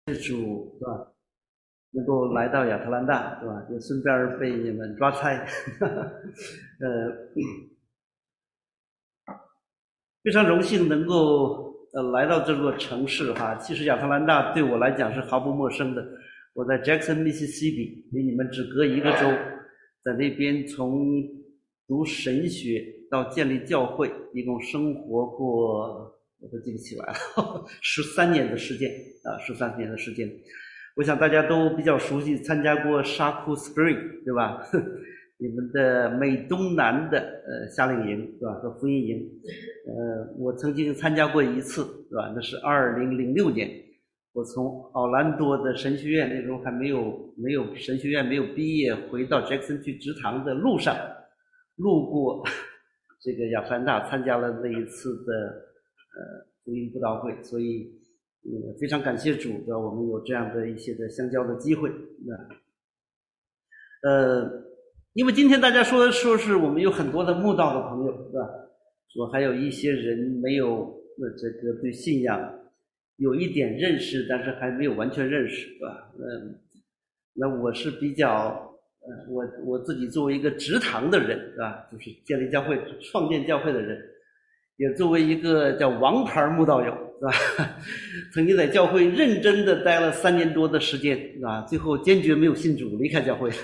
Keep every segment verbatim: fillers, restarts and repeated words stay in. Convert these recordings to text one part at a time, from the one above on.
主是吧？能够来到亚特兰大，对吧？就顺便被你们抓差，呃，非常荣幸能够呃来到这座城市哈。其实亚特兰大对我来讲是毫不陌生的，我在 Jackson Mississippi 离你们只隔一个州，在那边从读神学到建立教会，一共生活过我都记不起来了，十三年的时间啊，十三年的时间。我想大家都比较熟悉，参加过沙库 Spring 对吧？你们的美东南的呃夏令营对吧？和福音营，呃，我曾经参加过一次对吧？那是二零零六年，我从奥兰多的神学院，那时候还没有没有神学院没有毕业，回到 Jackson 去职堂的路上，路过这个亚特兰大，参加了那一次的呃福音布道会，所以嗯非常感谢主的，我们有这样的一些的相交的机会。呃，因为今天大家说说是我们有很多的慕道的朋友，对吧？说还有一些人没有呃这个对信仰有一点认识，但是还没有完全认识，对吧？嗯，那我是比较呃，我我自己作为一个职堂的人，对吧？就是建立教会、创建教会的人，也作为一个叫王牌慕道友，是吧？曾经在教会认真的待了三年多的时间，是吧？最后坚决没有信主，离开教会。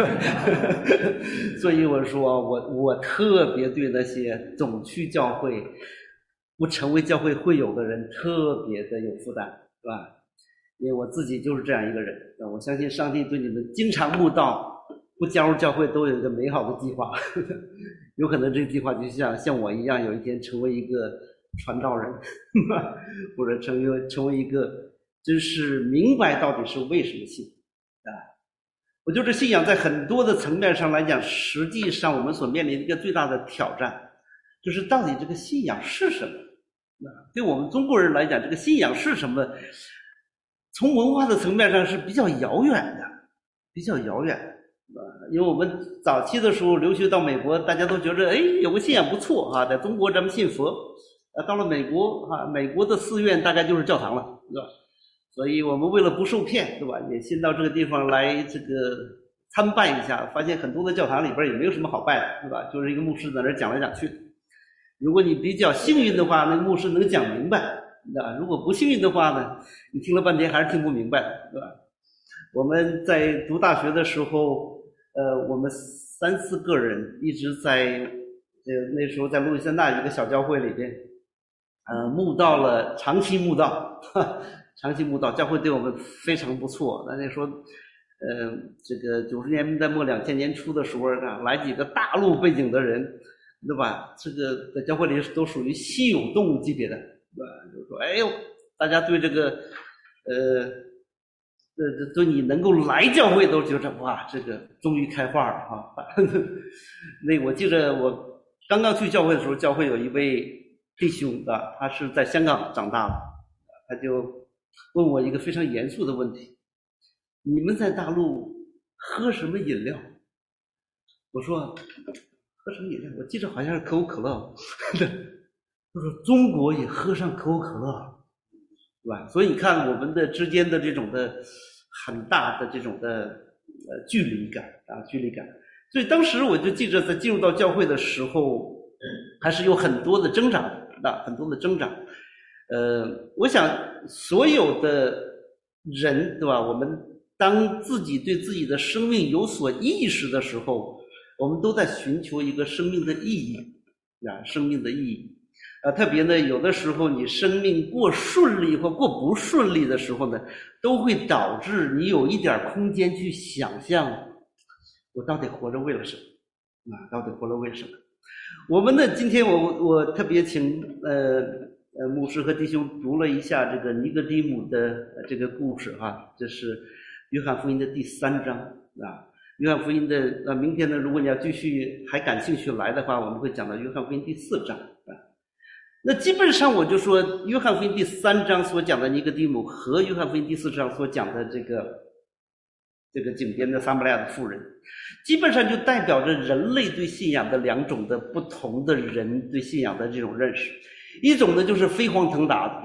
所以我说，我我特别对那些总去教会不成为教会会友的人特别的有负担，是吧？因为我自己就是这样一个人，我相信上帝对你们经常慕道不加入教会都有一个美好的计划，有可能这个计划就像像我一样，有一天成为一个传道人，或者成为成为一个真是明白到底是为什么信啊。我觉得这信仰在很多的层面上来讲，实际上我们所面临的一个最大的挑战，就是到底这个信仰是什么？对我们中国人来讲，这个信仰是什么？从文化的层面上是比较遥远的，比较遥远。因为我们早期的时候留学到美国，大家都觉得哎有个信仰不错啊，在中国咱们信佛，啊到了美国啊，美国的寺院大概就是教堂了，是吧？所以我们为了不受骗，对吧？也先到这个地方来这个参拜一下，发现很多的教堂里边也没有什么好拜的，对吧？就是一个牧师在那讲来讲去。如果你比较幸运的话，那个牧师能讲明白。如果不幸运的话呢，你听了半天还是听不明白，对吧？我们在读大学的时候，呃，我们三四个人一直在，呃，那时候在路易斯安那一个小教会里边，呃，慕道了，长期慕道，长期慕道，教会对我们非常不错。那那时候，呃，这个九十年代末两千年初的时候啊，来几个大陆背景的人，对吧？这个在教会里都属于稀有动物级别的。对吧？就说，哎呦，大家对这个，呃，呃，对你能够来教会都觉得哇，这个终于开化了哈。那我记得我刚刚去教会的时候，教会有一位弟兄的，他是在香港长大的，他就问我一个非常严肃的问题：你们在大陆喝什么饮料？我说喝什么饮料？我记得好像是可口可乐。他说中国也喝上可口可乐，对吧？所以你看我们的之间的这种的很大的这种的呃距离感啊，距离感。所以当时我就记着，在进入到教会的时候，还是有很多的挣扎的，啊，很多的挣扎。呃，我想所有的人，对吧？我们当自己对自己的生命有所意识的时候，我们都在寻求一个生命的意义啊，生命的意义。啊，特别呢，有的时候你生命过顺利或过不顺利的时候呢，都会导致你有一点空间去想象，我到底活着为了什么？啊，到底活着为了什么？我们呢，今天我我特别请呃呃牧师和弟兄读了一下这个尼哥底母的这个故事哈，这是约翰福音的第三章啊。约翰福音的呃，明天呢，如果你要继续还感兴趣来的话，我们会讲到约翰福音第四章啊。那基本上我就说，约翰福音第三章所讲的尼哥底母和约翰福音第四章所讲的这个这个井边的撒玛利亚的妇人，基本上就代表着人类对信仰的两种的不同的人对信仰的这种认识。一种呢就是飞黄腾达的，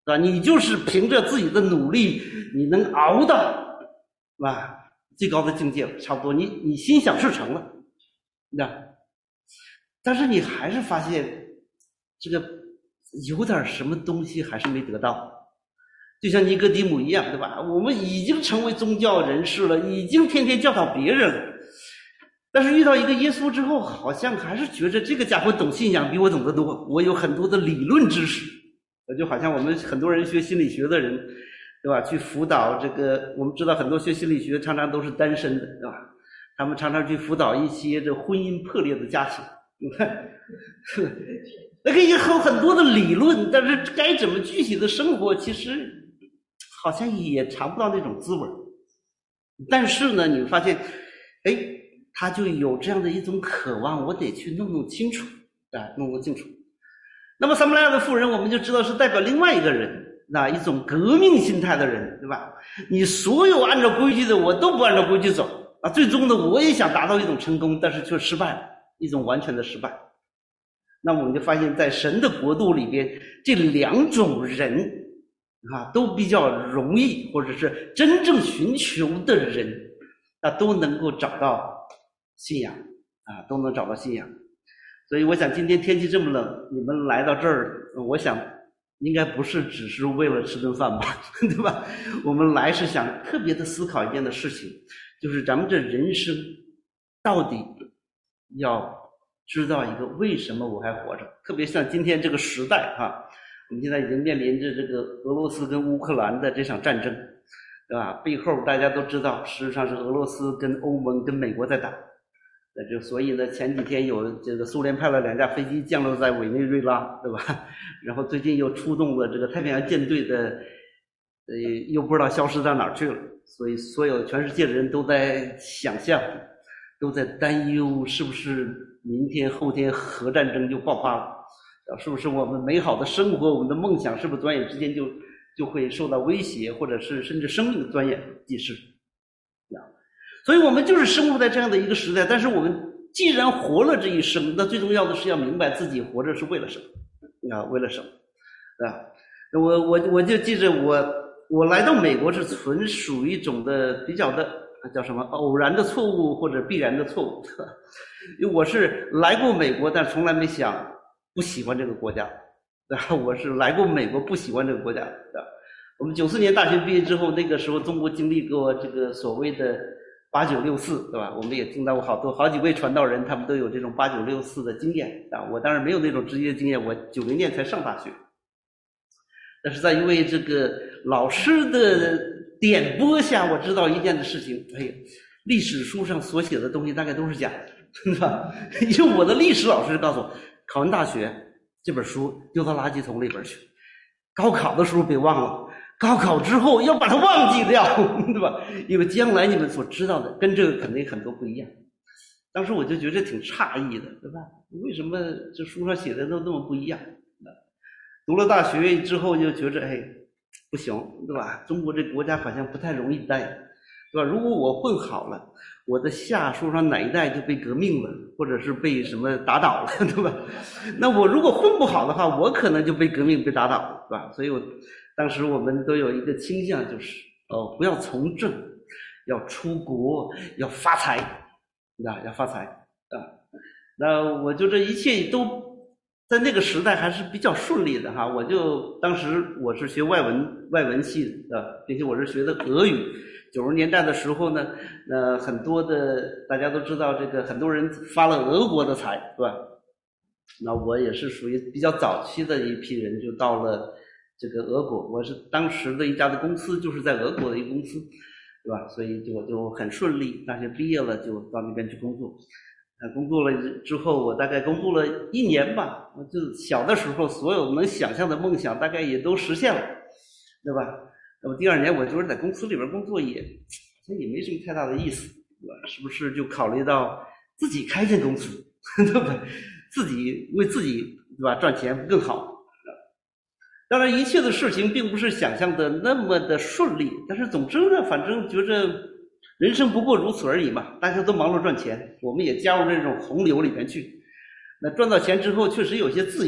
是吧？你就是凭着自己的努力，你能熬到，是吧？最高的境界了，差不多，你你心想事成了，那，但是你还是发现这个有点什么东西还是没得到，就像尼哥底母一样，对吧？我们已经成为宗教人士了，已经天天教导别人了，但是遇到一个耶稣之后，好像还是觉着这个家伙懂信仰比我懂得多，我有很多的理论知识，就好像我们很多人学心理学的人，对吧？去辅导这个，我们知道很多学心理学常常都是单身的，对吧？他们常常去辅导一些这婚姻破裂的家庭，你看，那可以有很多的理论，但是该怎么具体的生活，其实好像也尝不到那种滋味。但是呢，你发现，哎，他就有这样的一种渴望，我得去弄弄清楚，啊，弄弄清楚。那么撒玛利亚的妇人，我们就知道是代表另外一个人，那一种革命心态的人，对吧？你所有按照规矩的，我都不按照规矩走啊，最终呢，我也想达到一种成功，但是却失败了，一种完全的失败。那我们就发现，在神的国度里边，这两种人啊，都比较容易，或者是真正寻求的人，啊，都能够找到信仰啊，都能找到信仰。所以我想今天天气这么冷，你们来到这儿，我想应该不是只是为了吃顿饭吧，对吧？我们来是想特别的思考一件的事情，就是咱们这人生到底要知道一个为什么我还活着。特别像今天这个时代哈，我们现在已经面临着这个俄罗斯跟乌克兰的这场战争，对吧？背后大家都知道，实际上是俄罗斯跟欧盟跟美国在打。那就所以呢，前几天有这个苏联派了两架飞机降落在委内瑞拉，对吧？然后最近又出动了这个太平洋舰队的，呃，又不知道消失到哪儿去了。所以所有全世界的人都在想象，都在担忧，是不是明天后天核战争就爆发了？是不是我们美好的生活，我们的梦想，是不是转眼之间就就会受到威胁，或者是甚至生命的转眼即逝？所以我们就是生活在这样的一个时代，但是我们既然活了这一生，那最重要的是要明白自己活着是为了什么啊？为了什么？啊？我我我就记着我我来到美国是纯属一种的比较的叫什么偶然的错误或者必然的错误，因为我是来过美国，但从来没想不喜欢这个国家，啊，我是来过美国不喜欢这个国家的。我们九四年大学毕业之后，那个时候中国经历过这个所谓的八九六四，对吧？我们也听到过好多好几位传道人，他们都有这种八九六四的经验啊。我当然没有那种直接的经验，我九零年才上大学。但是在一位这个老师的点拨下，我知道一件的事情，哎呀，历史书上所写的东西大概都是假的，对吧？因为我的历史老师告诉我，考完大学这本书丢到垃圾桶里边去，高考的时候别忘了。高考之后要把它忘记掉，对吧？因为将来你们所知道的跟这个肯定很多不一样。当时我就觉得挺诧异的，对吧？为什么这书上写的都那么不一样？读了大学之后就觉着，哎，不行，对吧？中国这国家好像不太容易待，对吧？如果我混好了，我的下说上哪一代就被革命了，或者是被什么打倒了，对吧？那我如果混不好的话，我可能就被革命被打倒了，对吧？所以我当时我们都有一个倾向，就是哦，不要从政，要出国，要发财，对吧？要发财啊！那我就这一切都在那个时代还是比较顺利的哈。我就当时我是学外文外文系的，啊，并且我是学的俄语。九十年代的时候呢，呃，很多的大家都知道，这个很多人发了俄国的财，对吧？那我也是属于比较早期的一批人，就到了这个俄国。我是当时的一家的公司，就是在俄国的一个公司，对吧？所以就我就很顺利，大学毕业了就到那边去工作。呃，工作了之后，我大概工作了一年吧。就小的时候，所有能想象的梦想，大概也都实现了，对吧？那么第二年，我就是在公司里边工作也，也也没什么太大的意思，对吧？是不是就考虑到自己开间公司，对吧？自己为自己，对吧？赚钱更好。当然，一切的事情并不是想象的那么的顺利，但是总之呢，反正觉着人生不过如此而已嘛。大家都忙着赚钱，我们也加入这种洪流里面去。那赚到钱之后，确实有些自由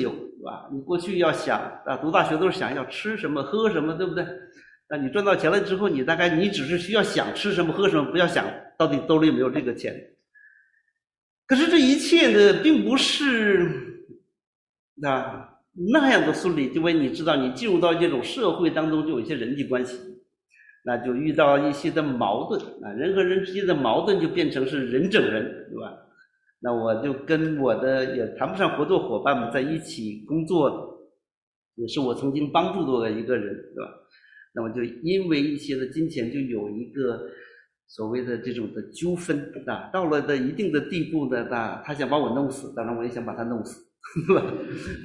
对吧？你过去要想啊，读大学都是想要吃什么喝什么，对不对？那你赚到钱了之后，你大概你只是需要想吃什么喝什么，不要想到底兜里有没有这个钱。可是这一切呢，并不是啊那样的顺利，因为你知道，你进入到这种社会当中，就有一些人际关系，那就遇到一些的矛盾啊，人和人之间的矛盾就变成是人整人，对吧？那我就跟我的也谈不上合作伙伴们在一起工作，也是我曾经帮助过的一个人，对吧？那么就因为一些的金钱，就有一个所谓的这种的纠纷啊，到了的一定的地步呢，啊，他想把我弄死，当然我也想把他弄死，对吧？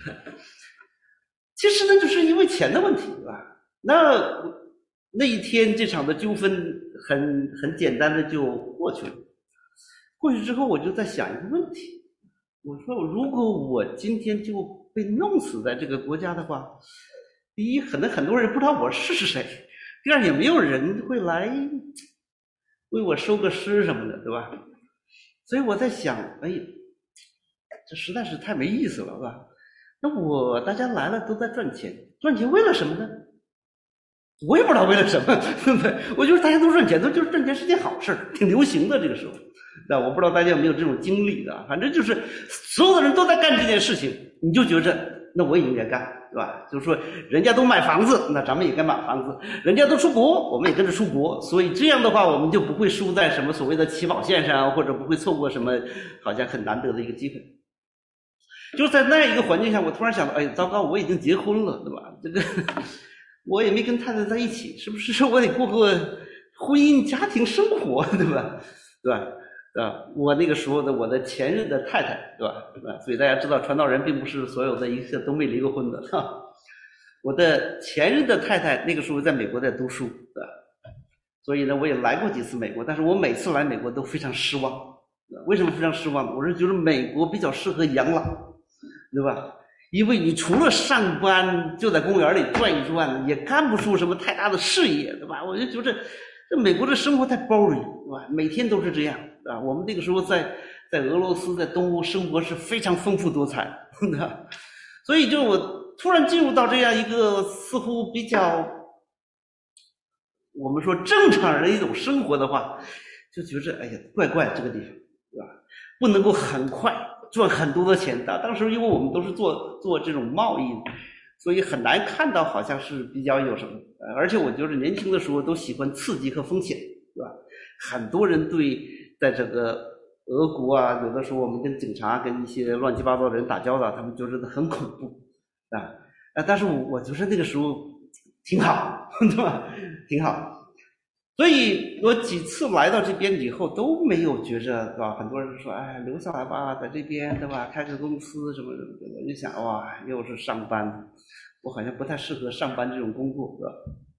其实呢，就是因为钱的问题，对吧？那那一天这场的纠纷很很简单的就过去了。过去之后，我就在想一个问题，我说如果我今天就被弄死在这个国家的话，第一，可能很多人不知道我是谁；第二，也没有人会来为我收个尸什么的，对吧？所以我在想，哎，这实在是太没意思了，是吧？那我大家来了都在赚钱，赚钱为了什么呢？我也不知道为了什么，对不对？我觉得大家都赚钱，都就是赚钱是件好事，挺流行的这个时候。那我不知道大家有没有这种经历的，反正就是所有的人都在干这件事情，你就觉着那我也应该干，对吧？就是说人家都买房子，那咱们也该买房子；人家都出国，我们也跟着出国。所以这样的话，我们就不会输在什么所谓的起跑线上，或者不会错过什么好像很难得的一个机会。就是在那一个环境下，我突然想到，哎，糟糕，我已经结婚了，对吧？这个我也没跟太太在一起，是不是我得过个婚姻家庭生活，对吧？对吧？啊，我那个时候的我的前任的太太，对吧？对吧？所以大家知道，传道人并不是所有的一个都没离过婚的。哈，我的前任的太太那个时候在美国在读书，对吧？所以呢，我也来过几次美国，但是我每次来美国都非常失望。为什么非常失望？我是觉得美国比较适合养老，对吧？因为你除了上班就在公园里转一转，也干不出什么太大的事业，对吧？我就觉得这美国的生活太 boring， 对吧？每天都是这样啊。我们那个时候在在俄罗斯，在东欧生活是非常丰富多彩，对吧？所以就我突然进入到这样一个似乎比较我们说正常人的一种生活的话，就觉着哎呀怪怪这个地方，对吧？不能够很快赚很多的钱。当时因为我们都是做做这种贸易，所以很难看到好像是比较有什么。而且我觉得年轻的时候都喜欢刺激和风险，对吧？很多人对在这个俄国啊，有的时候我们跟警察跟一些乱七八糟的人打交道，他们就觉得很恐怖啊。但是我我觉得那个时候挺好，对吧？挺好。所以我几次来到这边以后都没有觉着，对吧？很多人说，哎，留下来吧，在这边，对吧？开个公司什么什么的。我就想，哇，又是上班，我好像不太适合上班这种工作，对吧？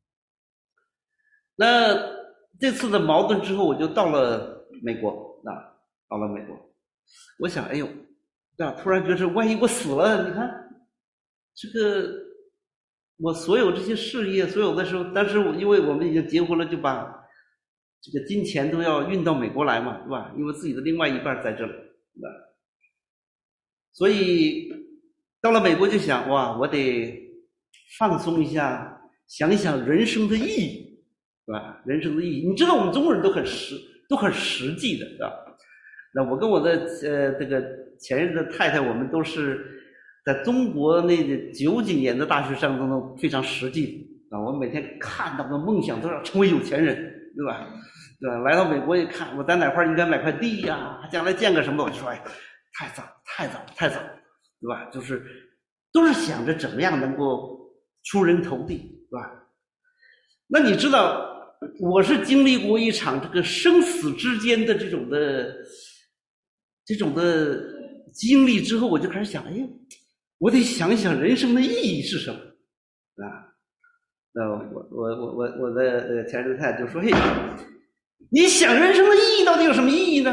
那这次的矛盾之后，我就到了美国，啊，到了美国，我想，哎呦，啊，突然觉得，万一我死了，你看，这个。我所有这些事业，所有的时候，但是我因为我们已经结婚了，就把这个金钱都要运到美国来嘛，对吧？因为自己的另外一半在这里，对吧？所以到了美国就想，哇，我得放松一下，想一想人生的意义，对吧？人生的意义，你知道我们中国人都很实，都很实际的，对吧？那我跟我的呃这个前任的太太，我们都是。在中国那个九几年的大学生当中非常实际啊，我每天看到的梦想都要成为有钱人，对吧？对吧？来到美国一看，我在哪块应该买块地呀、啊，将来建个什么，我就说，哎，太早，太早，太早，对吧？就是都是想着怎么样能够出人头地，对吧？那你知道，我是经历过一场这个生死之间的这种的这种的经历之后，我就开始想，哎。我得想一想人生的意义是什么啊？那我我我我我的前任太太就说：“嘿，你想人生的意义到底有什么意义呢？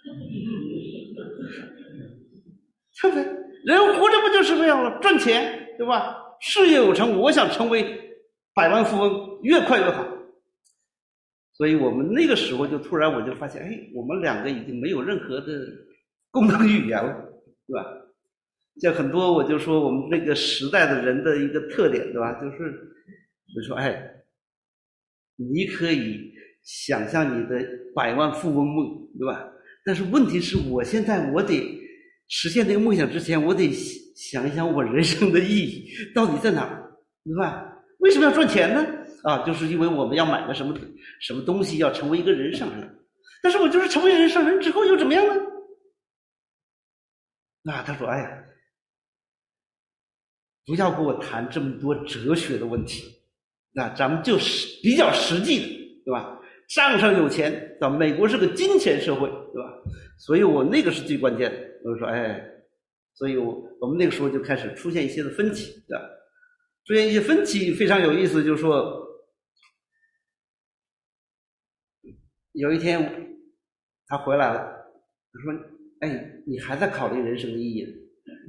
对不对？人活着不就是为了赚钱，对吧？事业有成，我想成为百万富翁，越快越好。所以我们那个时候就突然我就发现，哎，我们两个已经没有任何的共同语言了，对吧？” 像很多我就说我们那个时代的人的一个特点，对吧？就是就说，哎，你可以想象你的百万富翁梦，对吧？但是问题是我现在我得实现这个梦想之前，我得想一想我人生的意义到底在哪儿，对吧？为什么要赚钱呢？啊，就是因为我们要买个什么什么东西，要成为一个人上人。但是我就是成为人上人之后又怎么样呢？啊，他说：“哎呀，不要跟我谈这么多哲学的问题，那咱们就是比较实际的，对吧？账上有钱，对吧？美国是个金钱社会，对吧？所以我那个是最关键的。我说，哎，所以我我们那个时候就开始出现一些的分歧，对吧？出现一些分歧非常有意思，就是说，有一天他回来了，他说：‘哎，你还在考虑人生的意义呢？’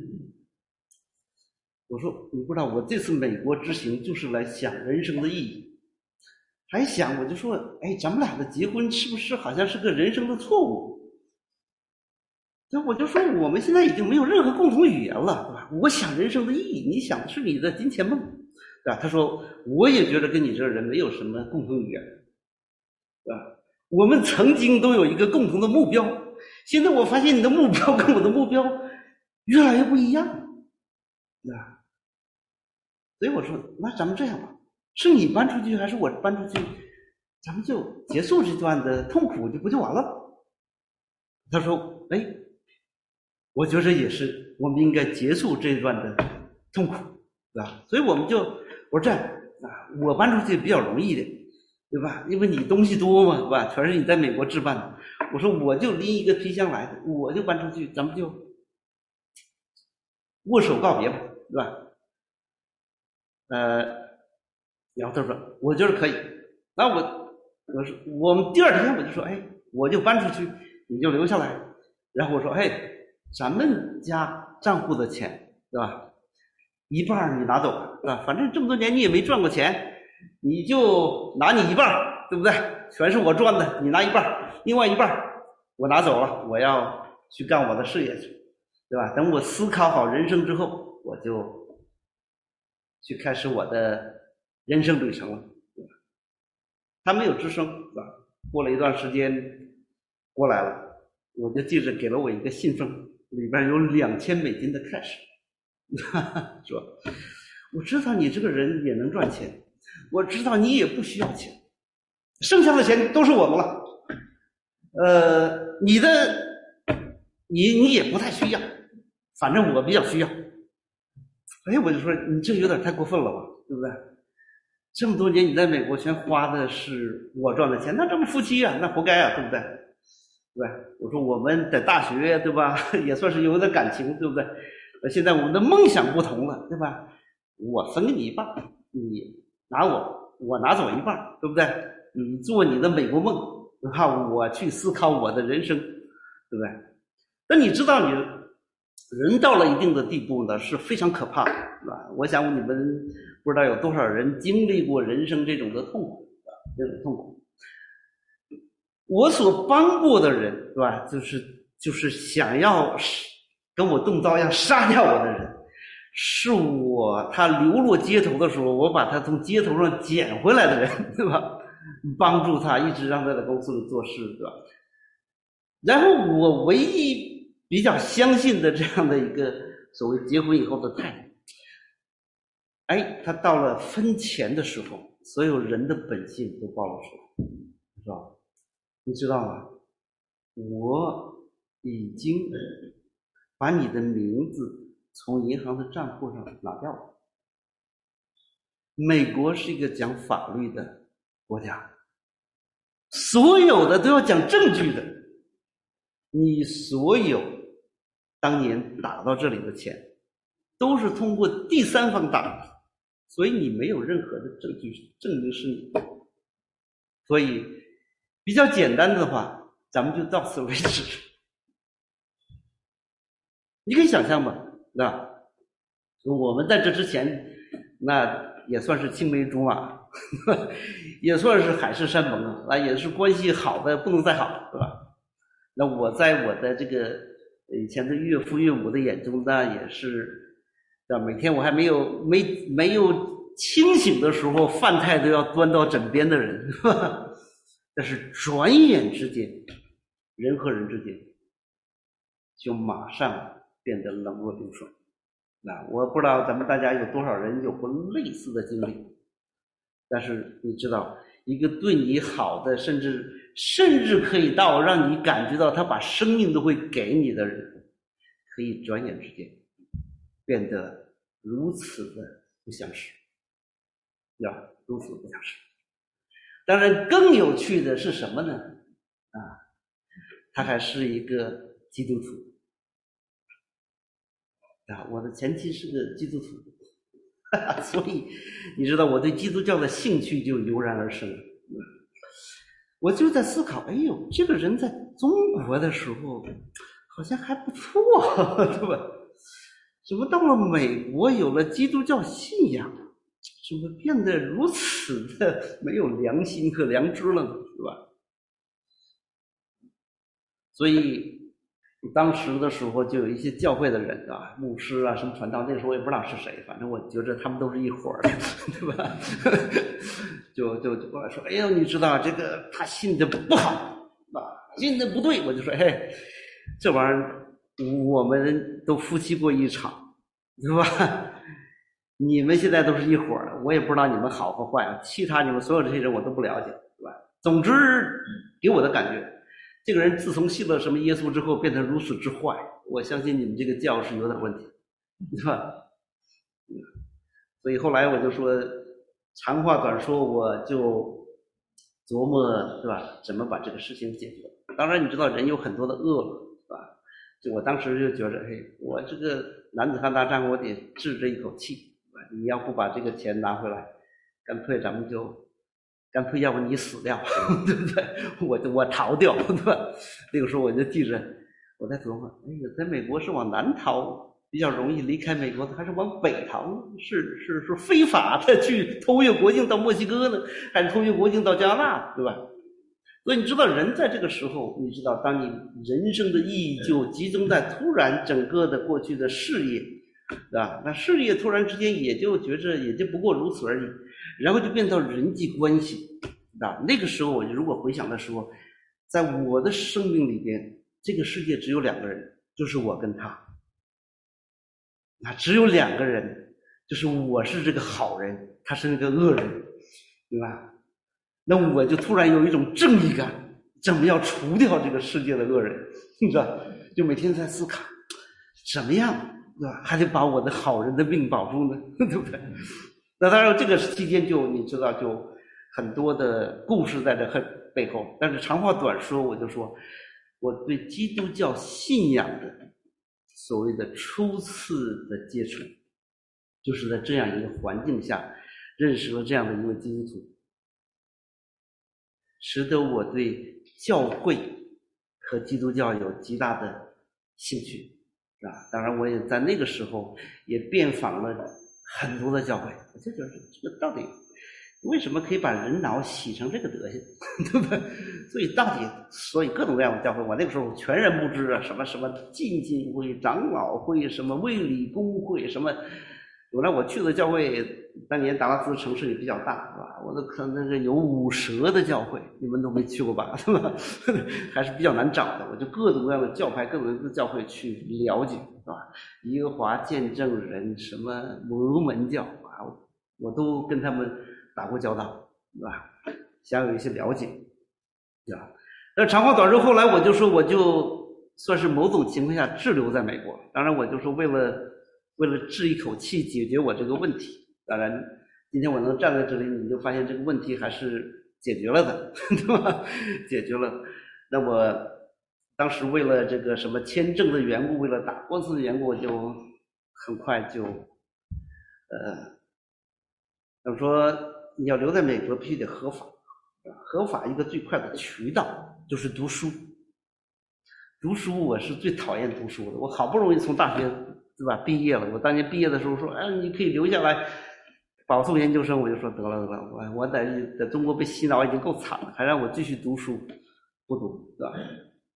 我说你不知道，我这次美国之行就是来想人生的意义。还想我就说，哎，咱们俩的结婚是不是好像是个人生的错误？那我就说我们现在已经没有任何共同语言了，对吧？我想人生的意义，你想的是你的金钱梦，对吧？他说我也觉得跟你这个人没有什么共同语言，对吧？我们曾经都有一个共同的目标，现在我发现你的目标跟我的目标越来越不一样，对吧？所以我说，那咱们这样吧，是你搬出去还是我搬出去，咱们就结束这段的痛苦，就不就完了？他说，哎，我觉得也是，我们应该结束这段的痛苦，对吧？所以我们就，我说这样啊，我搬出去比较容易的，对吧？因为你东西多嘛，对吧？全是你在美国置办的。我说我就拎一个皮箱来的，我就搬出去，咱们就握手告别吧，对吧？呃，然后他说我觉得可以。那我我说我们第二天我就说，哎，我就搬出去，你就留下来。然后我说，嘿，咱们家账户的钱，对吧？一半你拿走吧，对吧？反正这么多年你也没赚过钱，你就拿你一半，对不对？全是我赚的，你拿一半，另外一半我拿走了，我要去干我的事业去，对吧？等我思考好人生之后，我就去开始我的人生旅程了。他没有吱声，是吧？过了一段时间过来了，我就记着给了我一个信封，里边有两千美金的 cash， 说我知道你这个人也能赚钱，我知道你也不需要钱，剩下的钱都是我们了。呃，你的你你也不太需要，反正我比较需要。哎，我就说你这有点太过分了吧，对不对？这么多年你在美国全花的是我赚的钱，那这么夫妻啊，那活该啊，对不对？对吧？我说我们在大学，对吧，也算是有点感情，对不对？现在我们的梦想不同了，对吧？我分给你一半，你拿我，我拿走一半，对不对？你做你的美国梦，然后我去思考我的人生，对不对？那你知道你人到了一定的地步呢，是非常可怕的，是吧？我想你们不知道有多少人经历过人生这种的痛苦，这种痛苦。我所帮过的人，对吧？就是就是想要跟我动刀要杀掉我的人，是我他流落街头的时候，我把他从街头上捡回来的人，对吧？帮助他一直让他在公司里做事，对吧？然后我唯一比较相信的这样的一个所谓结婚以后的态度，哎，他到了分钱的时候，所有人的本性都暴露出来，是吧？你知道吗？我已经把你的名字从银行的账户上拿掉了。美国是一个讲法律的国家，所有的都要讲证据的。你所有当年打到这里的钱，都是通过第三方打的，所以你没有任何的证据证明是你。所以比较简单的话，咱们就到此为止。你可以想象吧，那我们在这之前，那也算是青梅竹马，也算是海誓山盟啊，也是关系好的不能再好，对吧？那我在我的这个以前的岳父岳母的眼中那也是，每天我还没有没没有清醒的时候，饭菜都要端到枕边的人，是吧？但是转眼之间，人和人之间就马上变得冷若冰霜。那我不知道咱们大家有多少人有过类似的经历，但是你知道，一个对你好的，甚至甚至可以到让你感觉到他把生命都会给你的人，可以转眼之间变得如此的不相识，呀，如此不相识。当然更有趣的是什么呢？啊，他还是一个基督徒啊，我的前妻是个基督徒，所以你知道我对基督教的兴趣就油然而生。我就在思考，哎呦，这个人在中国的时候好像还不错，对吧？怎么到了美国有了基督教信仰，怎么变得如此的没有良心和良知了呢？对吧？所以当时的时候就有一些教会的人啊，牧师啊，什么传道，那时候我也不知道是谁，反正我觉着他们都是一伙儿的，对吧？就就就过来说，哎呦，你知道这个他信的不好啊，信的不对。我就说，嘿，这玩意儿我们都夫妻过一场，对吧？你们现在都是一伙儿的，我也不知道你们好和坏，其他你们所有这些人我都不了解，对吧？总之给我的感觉，这个人自从信了什么耶稣之后变得如此之坏，我相信你们这个教是有点问题，对吧？所以后来我就说，长话短说，我就琢磨，对吧？怎么把这个事情解决？当然你知道人有很多的恶了，对吧？就我当时就觉得，嘿，我这个男子汉大丈夫，我得治这一口气。你要不把这个钱拿回来，干脆咱们就干脆要不你死掉，对不对？我我逃掉，对吧？那个时候我就记着，我在琢磨，哎呀，在美国是往南逃比较容易离开美国，还是往北逃呢？是是是非法的去偷越国境到墨西哥呢，还是偷越国境到加拿大，对吧？所以你知道，人在这个时候，你知道，当你人生的意义就集中在突然整个的过去的事业。对吧？那事业突然之间也就觉着也就不过如此而已，然后就变到人际关系，啊，那个时候我如果回想的时候，在我的生命里边，这个世界只有两个人，就是我跟他，啊，只有两个人，就是我是这个好人，他是那个恶人，对吧？那我就突然有一种正义感，怎么要除掉这个世界的恶人，是吧？就每天在思考，怎么样？对吧？还得把我的好人的命保住呢，对不对？那当然，这个期间就你知道，就很多的故事在这背后。但是长话短说，我就说，我对基督教信仰的所谓的初次的接触，就是在这样一个环境下认识了这样的一位基督徒，使得我对教会和基督教有极大的兴趣。啊，当然我也在那个时候也遍访了很多的教会，我就觉得这个到底为什么可以把人脑洗成这个德行，对不对？所以到底，所以各种各样的教会，我那个时候全然不知啊，什么什么浸信会、长老会、什么卫理公会，什么，原来我去的教会，当年达拉斯城市也比较大，是吧？我都看那个有五蛇的教会，你们都没去过吧？是吧？还是比较难找的。我就各种各样的教派、各种各样的教会去了解，是吧？耶和华见证人、什么摩门教啊，我都跟他们打过交道，是吧？想有一些了解，对吧？那长话短说，后来我就说，我就算是某种情况下滞留在美国。当然，我就说为了。为了治一口气，解决我这个问题。当然今天我能站在这里，你就发现这个问题还是解决了的，对吧？解决了。那我当时为了这个什么签证的缘故，为了打官司的缘故，我就很快就呃怎么说，你要留在美国必须得合法，合法一个最快的渠道就是读书。读书我是最讨厌读书的，我好不容易从大学对吧毕业了，我当年毕业的时候说，哎，你可以留下来保送研究生，我就说得了得了，我我在在中国被洗脑已经够惨了，还让我继续读书，不读，对吧？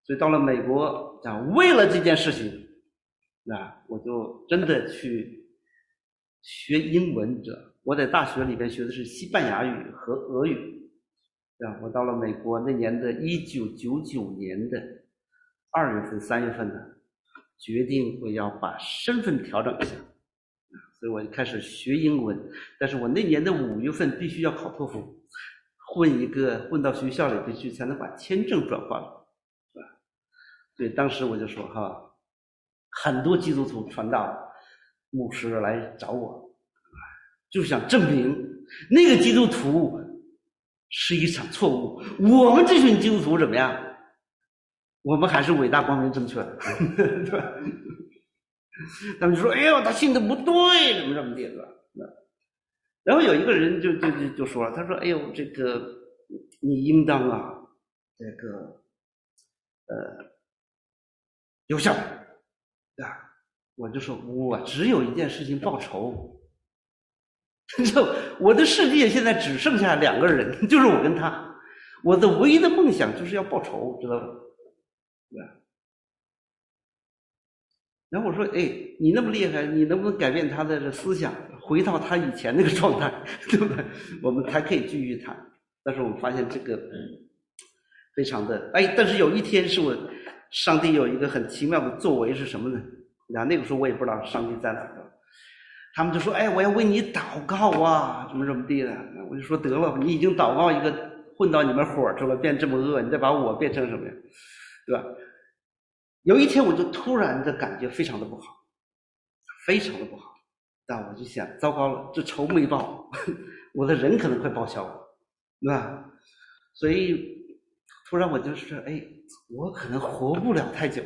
所以到了美国啊，为了这件事情啊，我就真的去学英文者。我在大学里边学的是西班牙语和俄语啊。我到了美国那年的一九九九年的二月份三月份呢，决定我要把身份调整一下，所以我就开始学英文。但是我那年的五月份必须要考托福，混一个混到学校里边去，才能把签证转换了，是吧？所以当时我就说哈，很多基督徒传道牧师来找我，就是想证明那个基督徒是一场错误，我们这群基督徒怎么样？我们还是伟大光明正确的，对吧？他们就说：“哎呦，他信的不对，怎么怎么地，是吧？”然后有一个人就就就就说了，他说：“哎呦，这个你应当啊，这个呃留下来啊。”我就说：“我只有一件事情报仇。”就我的世界现在只剩下两个人，就是我跟他。我的唯一的梦想就是要报仇，知道吗？对吧？然后我说：“哎，你那么厉害，你能不能改变他的思想，回到他以前那个状态，对不对？我们才可以继续谈。”但是我们发现这个非常的哎，但是有一天是我上帝有一个很奇妙的作为是什么呢？啊，那个时候我也不知道上帝在哪儿。他们就说：“哎，我要为你祷告啊，怎么怎么地的。”我就说：“得了，你已经祷告一个混到你们伙去了，变这么恶，你再把我变成什么呀？对吧？”有一天我就突然的感觉非常的不好，非常的不好。但我就想，糟糕了，这仇没报，我的人可能快报销了，对吧？所以突然我就是哎，我可能活不了太久。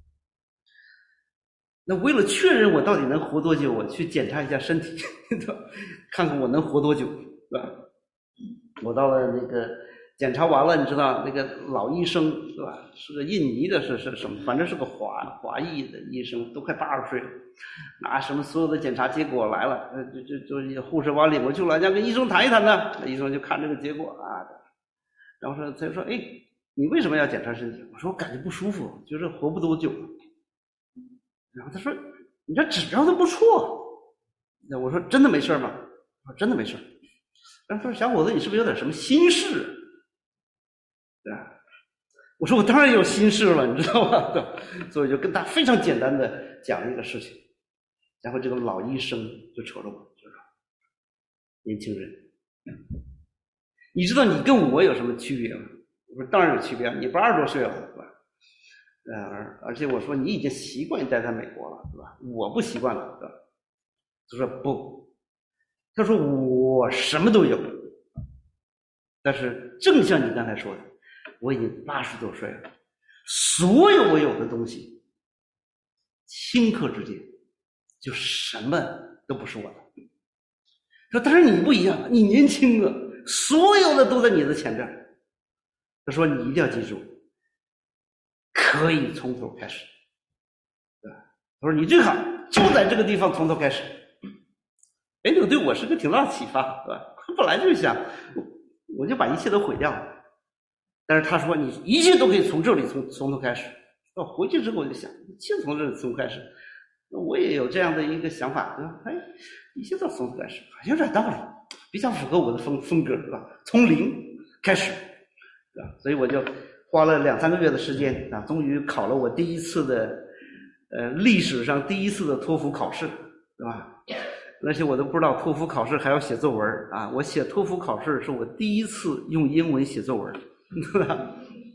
那为了确认我到底能活多久，我去检查一下身体，看看我能活多久，是吧？我到了那个检查完了，你知道那个老医生是吧？是个印尼的，是是什么？反正是个华华裔的医生，都快八十岁了，拿什么所有的检查结果来了，就就就护士往领过去了，要跟医生谈一谈呢。那医生就看这个结果啊，然后说他说：“哎，你为什么要检查身体？”我说：“我感觉不舒服，觉得活不多久。”然后他说：“你这指标都不错。”那我说：“真的没事吗？”我说：“真的没事。”然后他说：“小伙子，你是不是有点什么心事？”对吧？我说：“我当然有心事了，你知道吗？”所以就跟他非常简单的讲了一个事情。然后这个老医生就瞅着我，就说：“年轻人，你知道你跟我有什么区别吗？”我说：“当然有区别，你不二十多岁了，对吧？呃，而而且我说你已经习惯待在美国了，对吧？我不习惯了，对吧？”他说：“不，他说我什么都有，但是正像你刚才说的，我已经八十多岁了，所有我有的东西，顷刻之间就什么都不是我的。说但是你不一样，你年轻啊，所有的都在你的前边。他说你一定要记住，可以从头开始，对吧？他说你最好就在这个地方从头开始。”哎，这个对我是个挺大的启发，对吧？本来就是想，我就把一切都毁掉了。但是他说你一切都可以从这里从从头开始。我回去之后我就想，一切从这里从头开始。我也有这样的一个想法，对吧？哎，一切都从头开始，好像有点道理，比较符合我的风风格，对吧？从零开始，对吧？所以我就花了两三个月的时间啊，终于考了我第一次的呃历史上第一次的托福考试，对吧？而且我都不知道托福考试还要写作文啊！我写托福考试是我第一次用英文写作文，对吧？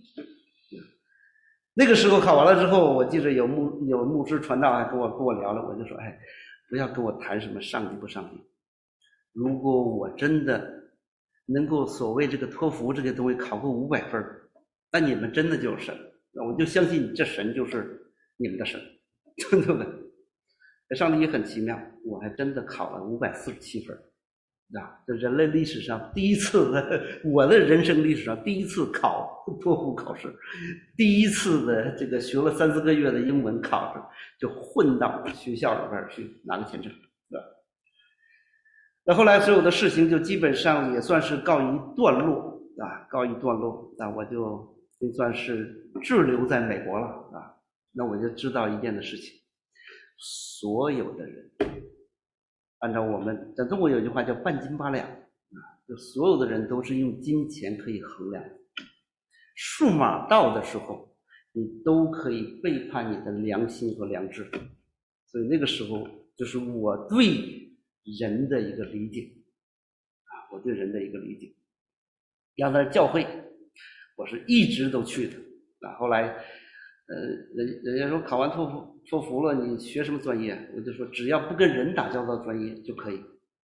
那个时候考完了之后，我记得有牧有牧师传道还跟我跟我聊了，我就说：“哎，不要跟我谈什么上帝不上帝。如果我真的能够所谓这个托福这个东西考过五百分，那你们真的就有神，那我就相信这神就是你们的神，对不对？”上帝也很奇妙，我还真的考了五百四十七分啊！这人类历史上第一次的，我的人生历史上第一次考托福考试，第一次的这个学了三四个月的英文考试，就混到学校里边去拿个签证，对吧？那后来所有的事情就基本上也算是告一段落啊，告一段落。那我就就算是滞留在美国了啊。那我就知道一件的事情，所有的人，按照我们在中国有句话叫半斤八两啊，就所有的人都是用金钱可以衡量。数码到的时候，你都可以背叛你的良心和良知。所以那个时候就是我对人的一个理解啊，我对人的一个理解。然后教会我是一直都去的啊。后来呃人人家说考完托福托福了你学什么专业，我就说只要不跟人打交道专业就可以。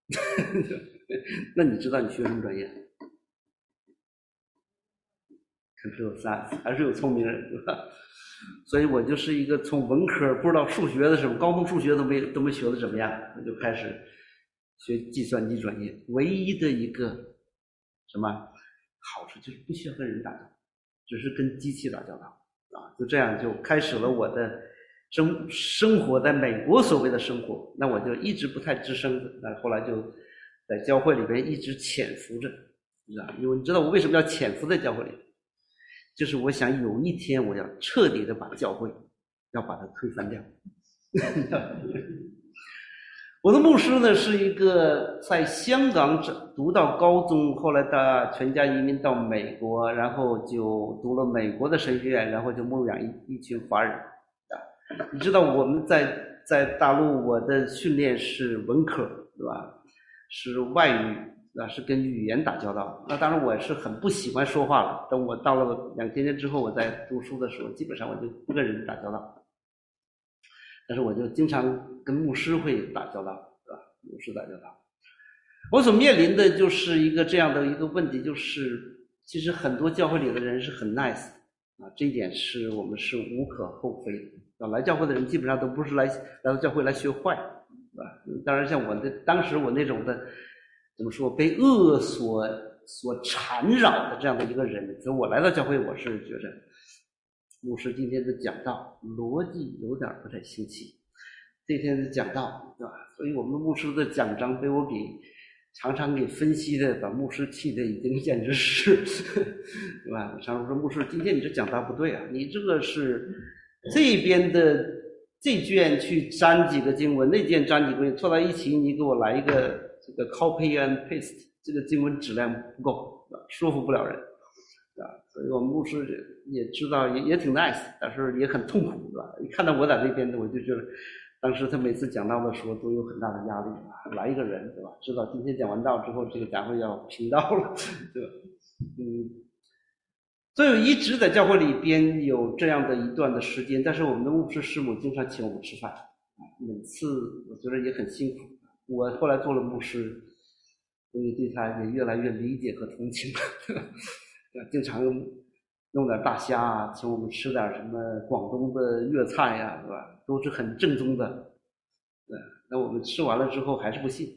那你知道你学什么专业？可是有三，还是有聪明人，对吧？所以我就是一个从文科不知道数学的什么，高中数学都没都没学的怎么样，我就开始学计算机专业。唯一的一个什么好处就是不需要跟人打交道，只是跟机器打交道啊，就这样就开始了我的生生活在美国所谓的生活。那我就一直不太吱声的，那后来就在教会里边一直潜伏着，你知道，因为你知道我为什么要潜伏在教会里？就是我想有一天我要彻底的把教会要把它推翻掉。我的牧师呢是一个在香港读到高中，后来他全家移民到美国，然后就读了美国的神学院，然后就牧养一一群华人啊。你知道我们在在大陆我的训练是文科，对吧？是外语啊，是跟语言打交道。那当然我是很不喜欢说话了。等我到了两千年之后，我在读书的时候，基本上我就不跟人打交道。但是我就经常跟牧师会打交道，对吧？牧师打交道。我所面临的就是一个这样的一个问题，就是其实很多教会里的人是很 nice 啊，这一点是我们是无可厚非的。来教会的人基本上都不是来来到教会来学坏，对吧？当然像我的当时我那种的怎么说被恶所所缠绕的这样的一个人，所以我来到教会，我是觉得牧师今天的讲道逻辑有点不太清晰，这天的讲道，对吧？所以我们牧师的讲章被我给常常给分析的，把牧师气的已经简直是，对吧？常常说牧师，今天你这讲道不对啊，你这个是这边的这卷去粘几个经文，那卷粘几个经文凑到一起，你给我来一个这个 copy and paste， 这个经文质量不够，说服不了人啊。所以我们牧师也知道，也也挺 nice， 但是也很痛苦，对吧？一看到我在那边的，我就觉得当时他每次讲道的时候都有很大的压力啊，来一个人，对吧？知道今天讲完道之后，这个讲会要频道了，对吧？嗯，所以一直在教会里边有这样的一段的时间，但是我们的牧师师母经常请我们吃饭啊，每次我觉得也很辛苦。我后来做了牧师，所以对他也越来越理解和同情了。经常弄点大虾啊，请我们吃点什么广东的粤菜呀、啊，对吧？都是很正宗的。对，那我们吃完了之后还是不信。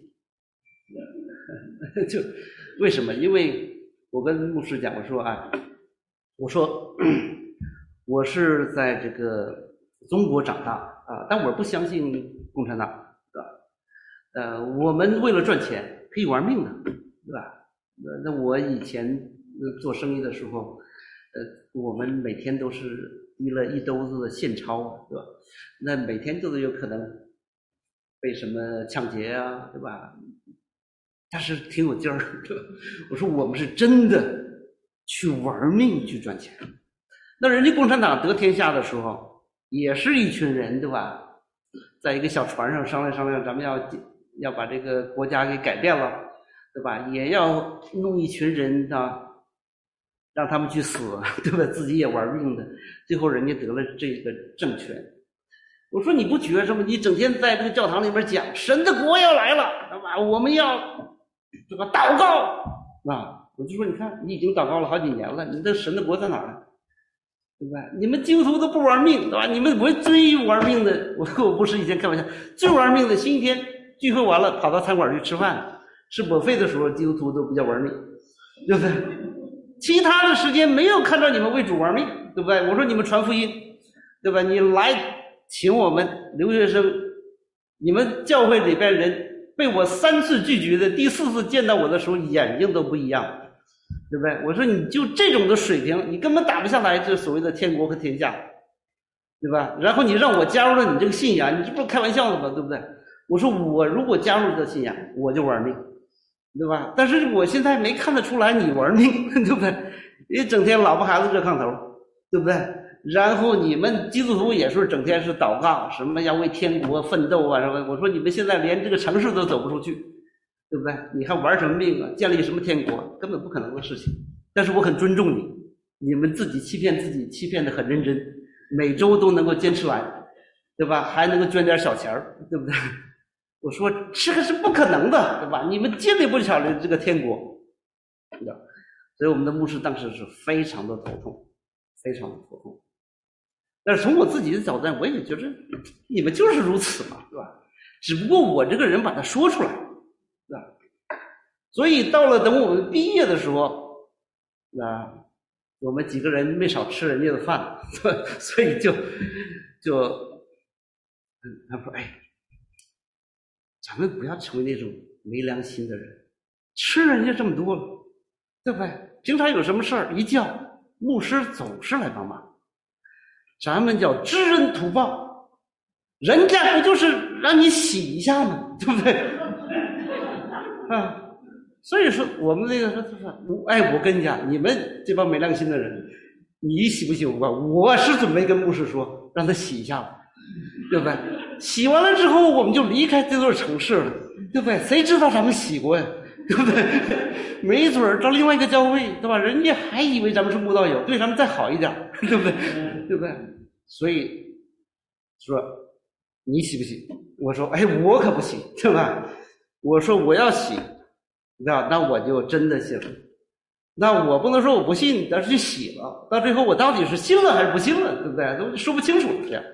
就为什么？因为我跟牧师讲，我说啊，我说我是在这个中国长大啊，但我不相信共产党，对吧？呃，我们为了赚钱可以玩命的，对吧？那那我以前做生意的时候，呃，我们每天都是提了一兜子的现钞，对吧？那每天都有可能被什么抢劫啊，对吧？但是挺有劲儿，对吧？我说我们是真的去玩命去赚钱。那人家共产党得天下的时候，也是一群人，对吧？在一个小船上商量商量，咱们要要把这个国家给改变了，对吧？也要弄一群人啊，让他们去死，对吧？自己也玩命的，最后人家得了这个政权。我说你不觉着吗？你整天在这个教堂里面讲神的国要来了，对吧？我们要这个祷告啊！我就说你看，你已经祷告了好几年了，你这神的国在哪儿呢？对吧？你们基督徒都不玩命，对吧？你们我最玩命的，我我不是以前开玩笑，最玩命的星期天聚会完了跑到餐馆去吃饭，吃饱费的时候，基督徒都比较玩命，对不对？其他的时间没有看到你们为主玩命，对不对？我说你们传福音，对吧？你来请我们留学生，你们教会里边人被我三次拒绝的，第四次见到我的时候眼睛都不一样， 对不对？我说你就这种的水平，你根本打不下来这所谓的天国和天下，对吧？然后你让我加入了你这个信仰，你这不是开玩笑的吗？对不对？我说我如果加入这个信仰，我就玩命，对吧？但是我现在没看得出来你玩命，对不对？你整天老婆孩子热炕头，对不对？然后你们基督徒也是整天是祷告，什么要为天国奋斗啊什么。我说你们现在连这个城市都走不出去，对不对？你还玩什么命啊？建立什么天国？根本不可能的事情。但是我很尊重你，你们自己欺骗自己，欺骗得很认真，每周都能够坚持来，对吧？还能够捐点小钱儿，对不对？我说这个是不可能的，对吧？你们建立不了这个天国，对吧？所以我们的牧师当时是非常的头痛，非常的头痛。但是从我自己的角度，我也觉得你们就是如此嘛，对吧？只不过我这个人把它说出来，对吧？所以到了等我们毕业的时候，那我们几个人没少吃人家的饭，所以就就嗯，他说：“哎，咱们不要成为那种没良心的人，吃人家这么多了，对不对？经常有什么事儿一叫牧师总是来帮忙。咱们叫知恩图报，人家不就是让你洗一下吗？对不对？啊，所以说我们这个说，哎，我跟你讲，你们这帮没良心的人，你洗不洗无关，我是准备跟牧师说，让他洗一下了，对不对？洗完了之后，我们就离开这座城市了，对不对？谁知道咱们洗过呀？对不对？没准儿到另外一个教会，对吧？人家还以为咱们是慕道友，对咱们再好一点，对不对？对不对？所以说你洗不洗？我说哎，我可不洗，对吧？我说我要洗，那那我就真的信了。那我不能说我不信，但是去洗了，到最后我到底是信了还是不信了，对不对？都说不清楚这样。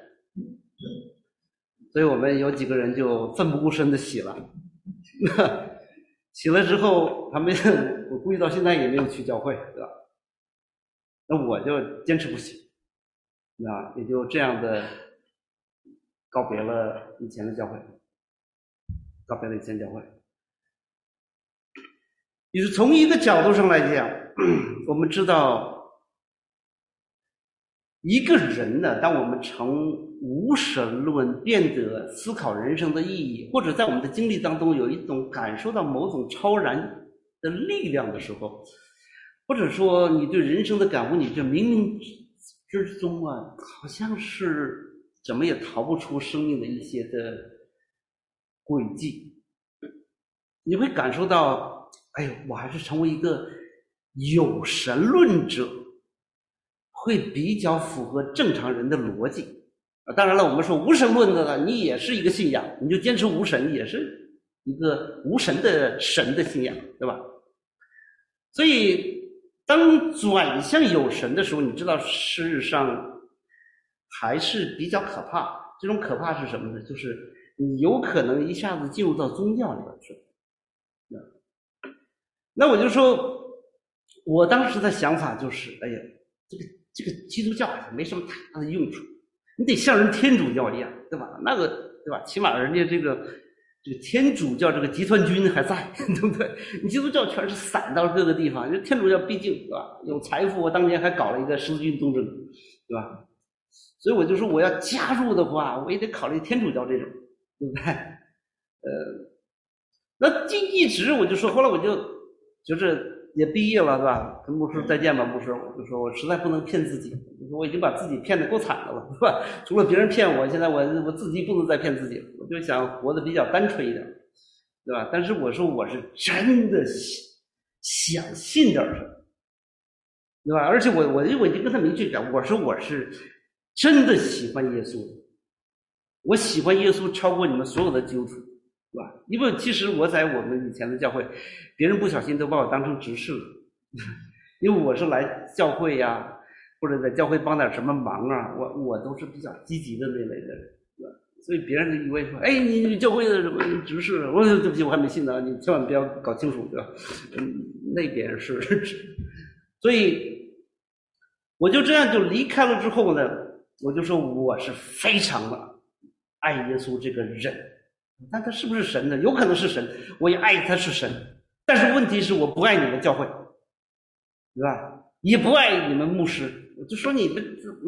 所以我们有几个人就奋不顾身的洗了。洗了之后，他们我估计到现在也没有去教会，对吧？那我就坚持不洗，那也就这样的告别了以前的教会，告别了以前教会。也是从一个角度上来讲，我们知道一个人呢，当我们从无神论变得思考人生的意义，或者在我们的经历当中有一种感受到某种超然的力量的时候，或者说你对人生的感悟，你就冥冥之中啊，好像是怎么也逃不出生命的一些的轨迹，你会感受到，哎呦，我还是成为一个有神论者会比较符合正常人的逻辑啊。当然了，我们说无神论的呢，你也是一个信仰，你就坚持无神，也是一个无神的神的信仰，对吧？所以当转向有神的时候，你知道事实上还是比较可怕。这种可怕是什么呢？就是你有可能一下子进入到宗教里边去。那我就说，我当时的想法就是，哎呀，这个这个基督教没什么太大的用处，你得像人天主教一样，对吧？那个对吧？起码人家这个这个天主教这个集团军还在，对不对？你基督教全是散到各个地方，因为天主教毕竟对吧有财富，我当年还搞了一个十字军东征，对吧？所以我就说我要加入的话，我也得考虑天主教这种，对不对？呃，那这一直我就说，后来我就。就是也毕业了，对吧？跟牧师再见吧，牧师。我就说我实在不能骗自己，我说我已经把自己骗得够惨的了，是吧？除了别人骗我，现在我我自己不能再骗自己了。我就想活得比较单纯一点，对吧？但是我说我是真的想信点什么，对吧？而且我我我已经跟他明确讲，我说我是真的喜欢耶稣，我喜欢耶稣超过你们所有的基督徒。对吧？因为其实我在我们以前的教会，别人不小心都把我当成执事了，因为我是来教会呀、啊，或者在教会帮点什么忙啊，我我都是比较积极的那类的人，对吧？所以别人就以为说，哎，你教会的什么执事？我说对不起，我还没信呢，你千万不要搞清楚，对吧？嗯，那边是，所以我就这样就离开了之后呢，我就说我是非常的爱耶稣这个人。但他是不是神呢？有可能是神，我也爱他是神，但是问题是我不爱你们教会， 对吧？也不爱你们牧师，我就说你们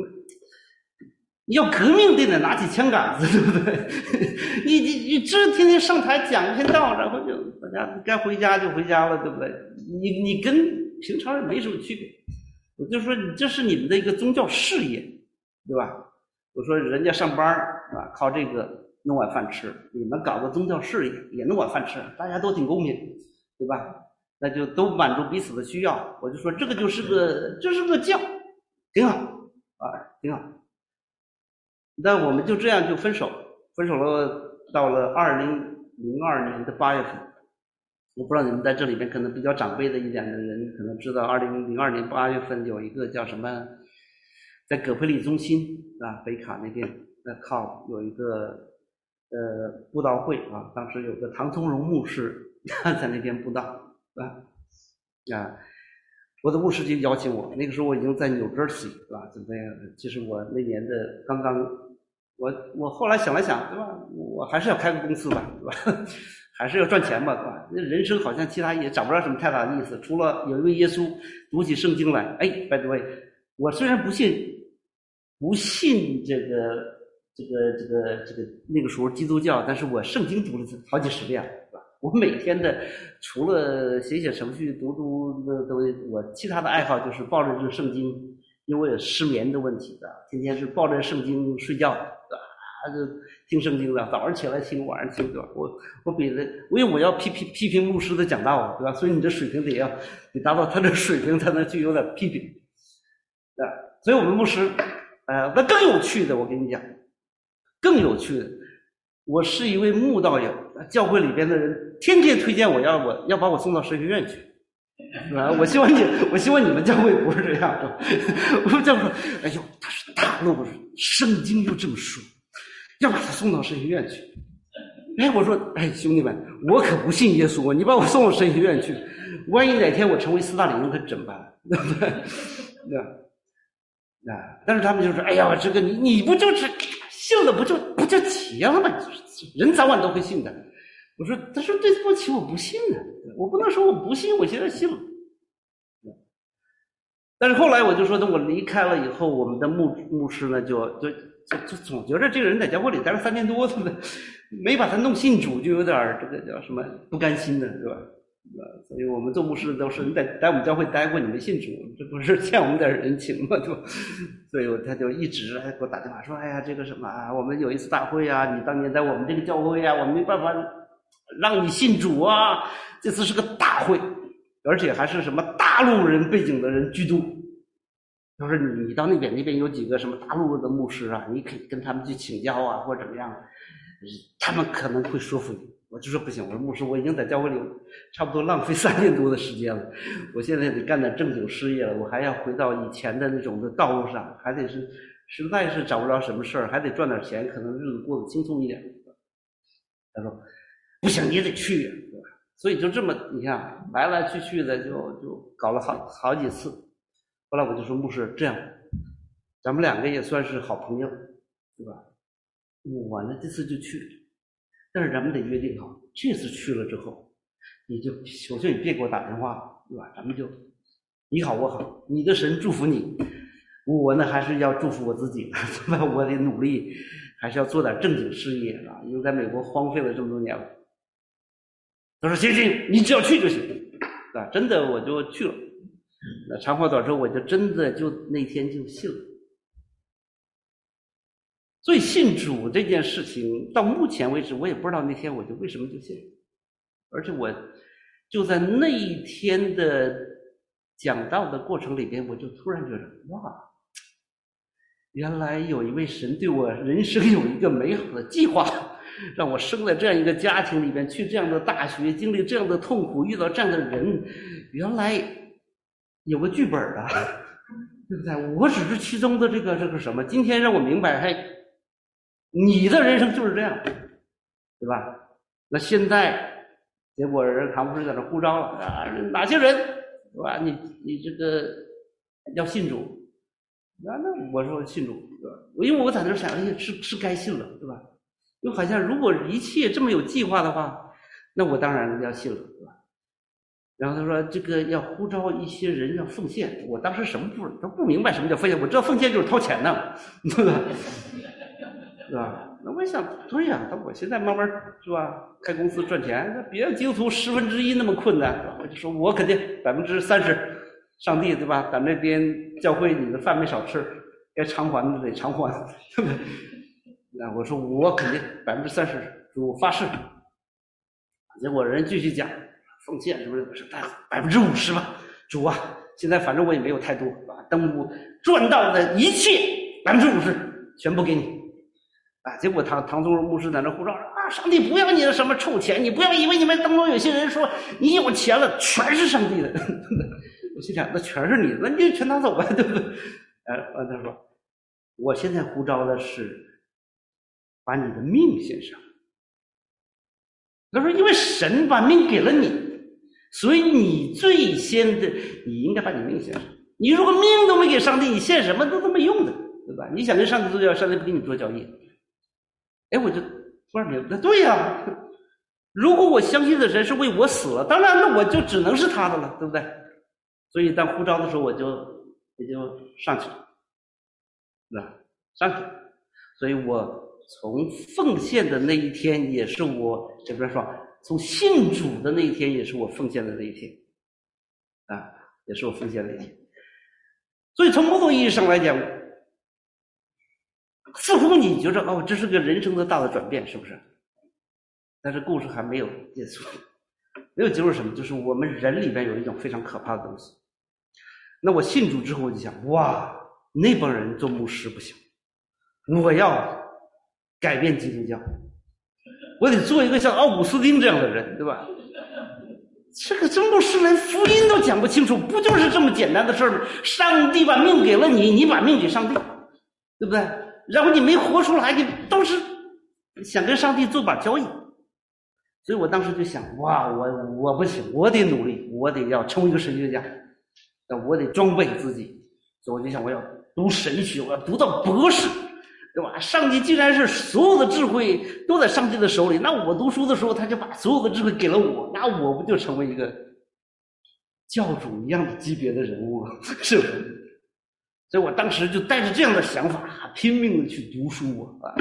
要革命得得拿起枪杆子，对不对？你你你这天天上台讲一篇道，然后就大家该回家就回家了，对不对？你你跟平常人没什么区别。我就说你这是你们的一个宗教事业，对吧？我说人家上班啊，靠这个弄碗饭吃，你们搞个宗教事业也弄碗饭吃，大家都挺公平，对吧？那就都满足彼此的需要。我就说这个就是个这是个教，挺好啊，挺好。那我们就这样就分手，分手了。到了二零零二年的八月份，我不知道你们在这里边可能比较长辈的一点的人可能知道，二零零二年八月份有一个叫什么，在葛培理中心啊，北卡那边那靠有一个呃布道会啊，当时有个唐宗荣牧师在那边布道啊啊，我的牧师就邀请我，那个时候我已经在纽泽西是吧？准备，其实我那年的刚刚，我我后来想了想，对吧？我还是要开个公司吧，对吧？还是要赚钱嘛，对吧？那人生好像其他也找不着什么太大的意思，除了有一位耶稣，读起圣经来。哎，by the way，我虽然不信，不信这个这个这个这个那个时候基督教，但是我圣经读了好几十遍，对吧？我每天的除了写写程序、读读的都，我其他的爱好就是抱着这个圣经，因为我有失眠的问题的，天天是抱着圣经睡觉，对吧？就听圣经的，早上起来听，晚上听，对吧？我我比的，因为我要批评批评牧师的讲道，对吧？所以你这水平得要得达到他的水平，才能去有点批评，啊，所以我们牧师，呃，那更有趣的，我跟你讲，更有趣的，我是一位慕道友，教会里边的人天天推荐我要我要把我送到神学院去。啊！我希望你，我希望你们教会不是这样的。我们教会说：“哎呦，他是大陆人，圣经就这么说，要把他送到神学院去。”哎，我说：“哎，兄弟们，我可不信耶稣，你把我送到神学院去，万一哪天我成为斯大林，可怎么办？对不对？对吧？啊！但是他们就说：‘哎呀，这个你你不就是信了，不就不就齐了吗？人早晚都会信的。’我说：‘他说对不起，我不信呢。’我不能说我不信，我现在信了。但是后来我就说，等我离开了以后，我们的牧牧师呢，就就就就总觉得这个人在教会里待了三年多，对不对？没把他弄信主，就有点这个叫什么不甘心的，是吧？所以我们做牧师都是你在在我们教会待过，你没信主，这不是欠我们点人情吗？对吧？所以他就一直还给我打电话说：“哎呀，这个什么啊，我们有一次大会啊，你当年在我们这个教会啊，我们没办法让你信主啊，这次是个大会，而且还是什么大陆人背景的人居多。他说你你到那边那边有几个什么大陆的牧师啊，你可以跟他们去请教啊，或者怎么样，他们可能会说服你。”我就说不行，我说牧师，我已经在教会里差不多浪费三年多的时间了，我现在得干点正经事业了，我还要回到以前的那种的道路上，还得是实在是找不着什么事儿，还得赚点钱，可能日子过得轻松一点。他说不行，你得去，对吧？所以就这么你看来来去去的就就搞了好好几次。后来我就说牧师，这样咱们两个也算是好朋友，对吧？我呢这次就去了，但是咱们得约定好，这次去了之后，你就求求你别给我打电话，对吧？咱们就你好我好，你的神祝福你，我呢还是要祝福我自己，对吧？我得努力，还是要做点正经事业啊，因为在美国荒废了这么多年了。他说行行，你只要去就行，啊，真的我就去了。那长话短说，我就真的就那天就信了。所以信主这件事情到目前为止我也不知道那天我就为什么就信了，而且我就在那一天的讲道的过程里边，我就突然觉得哇，原来有一位神对我人生有一个美好的计划，让我生在这样一个家庭里边，去这样的大学，经历这样的痛苦，遇到这样的人，原来有个剧本的，对不对？我只是其中的这个这个什么，今天让我明白，嘿，你的人生就是这样，对吧？那现在结果人唐牧师在这呼召了啊，哪些人，对吧？你你这个要信主，那那我说信主，对吧？因为我在那想，哎呀，是是该信了，对吧？因为好像如果一切这么有计划的话，那我当然要信了，对吧？ 然后他说这个要呼召一些人要奉献，我当时什么不都不明白什么叫奉献，我知道奉献就是掏钱呢，对吧？是吧？那我想，对呀、啊，那我现在慢慢是吧，开公司赚钱，那别人基督徒十分之一那么困难，我就说我肯定百分之三十，上帝对吧？咱这边教会你的饭没少吃，该偿还的得偿还，对不对？那我说我肯定百分之三十，主发誓。结果人继续讲奉献是不是？我说百分之五十吧，主啊，现在反正我也没有太多，啊，等我赚到的一切百分之五十全部给你。啊！结果唐唐宗荣牧师在那呼召啊，上帝不要你的什么臭钱，你不要以为你们当中有些人说你有钱了全是上帝的。我心想，那全是你的，那你就全拿走吧，对不对？呃，他说，我现在呼召的是把你的命献上。他说，因为神把命给了你，所以你最先的，你应该把你命献上。你如果命都没给上帝，你献什么都都没用的，对吧？你想跟上帝做交易，上帝不给你做交易。哎，我就突然明白，对呀、啊，如果我相信的神是为我死了，当然那我就只能是他的了，对不对？所以当呼召的时候，我就也就上去了，那上去了。所以我从奉献的那一天，也是我这边说，从信主的那一天，也是我奉献的那一天，啊，也是我奉献的那一天。所以从某种意义上来讲，似乎你觉着哦，这是个人生的大的转变，是不是？但是故事还没有结束，没有结束什么？就是我们人里边有一种非常可怕的东西。那我信主之后，我就想，哇，那帮人做牧师不行，我要改变基督教，我得做一个像奥古斯丁这样的人，对吧？这个真牧师连福音都讲不清楚，不就是这么简单的事吗？上帝把命给了你，你把命给上帝，对不对？然后你没活出来，你都是想跟上帝做把交易。所以我当时就想，哇，我我不行，我得努力，我得要成为一个神学家，那我得装备自己。所以我就想，我要读神学，我要读到博士，对吧？上帝既然是所有的智慧都在上帝的手里，那我读书的时候，他就把所有的智慧给了我，那我不就成为一个教主一样的级别的人物了，是不是？所以我当时就带着这样的想法，拼命的去读书啊。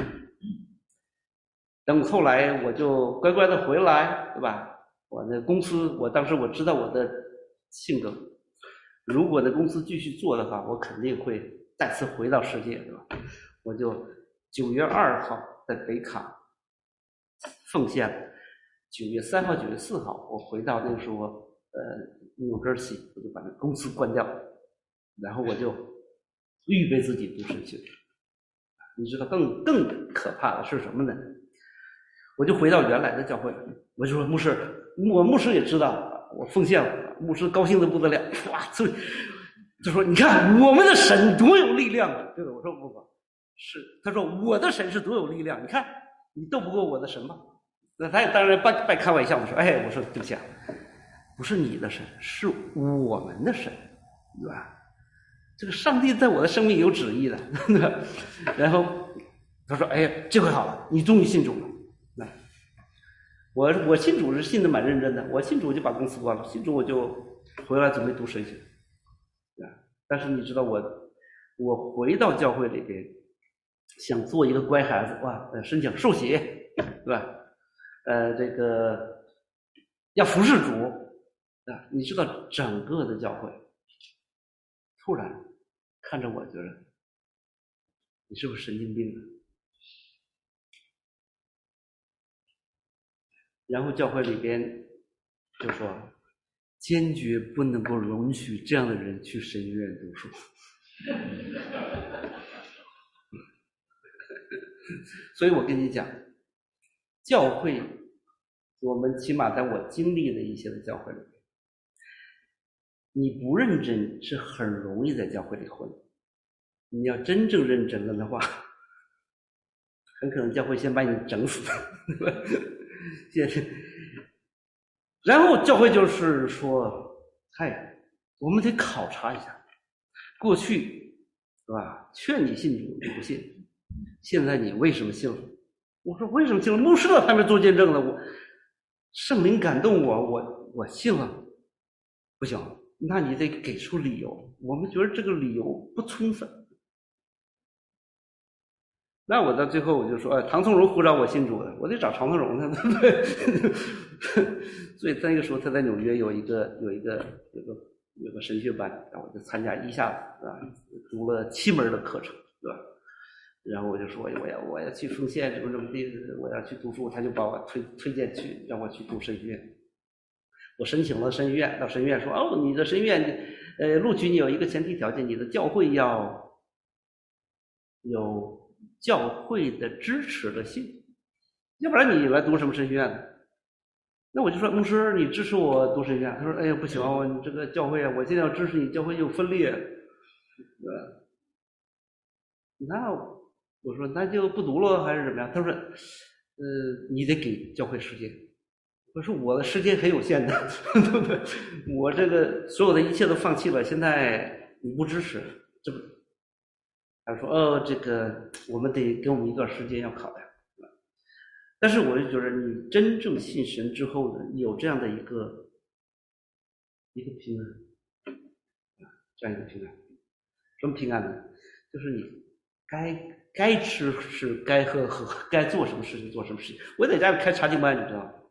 等后来我就乖乖的回来，对吧？我那公司，我当时我知道我的性格，如果那公司继续做的话，我肯定会再次回到世界，对吧？我就九月二号在北卡奉献了，九月三号、九月四号，我回到那个时候，呃，纽约西，我就把那公司关掉，然后我就预备自己读神学。你知道更更可怕的是什么呢？我就回到原来的教会，我就说牧师，我牧师也知道我奉献了，牧师高兴的不得了，哇，就就说你看我们的神多有力量啊，对吧？我说不不是，他说我的神是多有力量，你看你斗不过我的神吗？那他也当然半半开玩笑，我说哎，我说对不起啊，不是你的神，是我们的神，对吧？这个上帝在我的生命有旨意的，对吧？然后他说哎呀，这回好了，你终于信主了。我我信主是信的蛮认真的，我信主就把公司关了，信主我就回来准备读神学，但是你知道我我回到教会里边，想做一个乖孩子，哇，申请受洗，对吧？呃，这个要服侍主啊，你知道整个的教会突然看着我，觉得你是不是神经病啊？然后教会里边就说，坚决不能够容许这样的人去神学院读书。所以我跟你讲，教会，我们起码在我经历的一些的教会里面，你不认真是很容易在教会里混。你要真正认真了的话，很可能教会先把你整死。然后教会就是说，嗨，我们得考察一下，过去是吧？劝你信主你不信，现在你为什么信了？我说为什么信了？牧师在旁边做见证了，我圣灵感动我，我我信了。 不行，那你得给出理由，我们觉得这个理由不充分。那我到最后我就说，唐从容呼召我信主的，我得找唐从容呢，对不对？所以在那个时候他在纽约有一个有一个有个有个神学班，然后我就参加一下子啊，读了七门的课程，对吧？然后我就说我要我要去奉献什么什么的，我要去读书，他就把我推推荐去让我去读神学院。我申请了神学院，到神学院说哦，你的神学院呃录取你有一个前提条件，你的教会要有教会的支持的信，要不然你来读什么神学院呢？那我就说牧师，你支持我读神学院？他说哎呀不行，你这个教会啊，我现在要支持你，教会有分裂，对吧？那我说那就不读了还是怎么样？他说呃你得给教会时间。我说我的时间很有限的，对不对？我这个所有的一切都放弃了，现在你不支持，这不？他说哦，这个我们得给我们一段时间要考量。但是我就觉得你真正信神之后呢，有这样的一个一个平安，这样一个平安。什么平安呢？就是你该该吃吃，该喝喝，该做什么事情做什么事情。我在家里开查经班，你知道吗？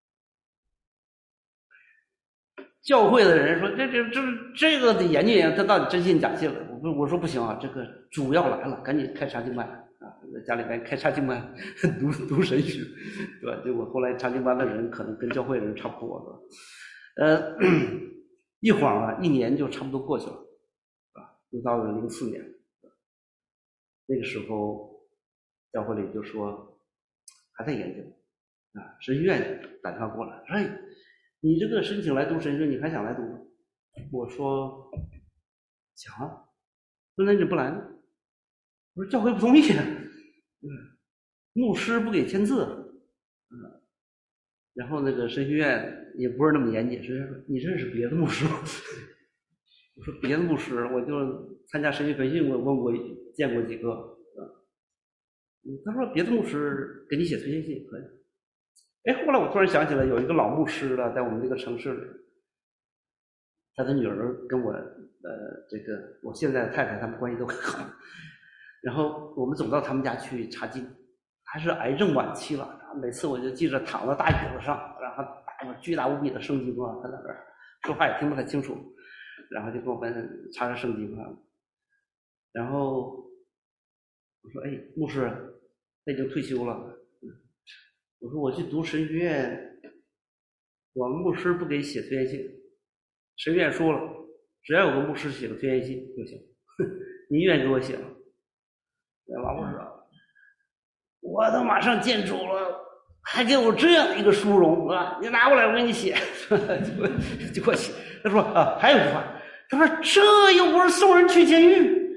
教会的人说这这这这个得研究研究，他到底真信假信了。我不我说不行啊，这个主要来了，赶紧开查经班啊，在家里边开查经班，读读神学，对吧？结果后来查经班的人可能跟教会的人差不多了，呃，一晃啊，一年就差不多过去了，啊，又到了零四年，那个时候教会里就说还在研究啊，神学院打电话过来，哎。你这个申请来读神学，你还想来读吗？我说想啊，那你不来呢？我说教会不同意，嗯，牧师不给签字，嗯，然后那个神学院也不是那么严谨，神学院说你认识别的牧师吗？我说别的牧师，我就参加神学培训，我问过见过几个，嗯，他说别的牧师给你写推荐信可以。哎，后来我突然想起来，有一个老牧师了，在我们这个城市里，他的女儿跟我，呃，这个我现在的太太，他们关系都很好。然后我们总到他们家去查经，他是癌症晚期了，每次我就记着躺在大椅子上，然后打个巨大无比的圣经啊，他在那儿说话也听不太清楚，然后就跟我们查查圣经啊。然后我说：“哎，牧师，他已经退休了。”我说我去读神学院，我们牧师不给写推荐信，神学院说了，只要有个牧师写个推荐信就行。你愿意给我写吗？老牧师，我都马上见主了，还给我这样一个殊荣啊！你拿过来，我给你写，就就给我写。他说啊，还有一句话，他说这又不是送人去监狱。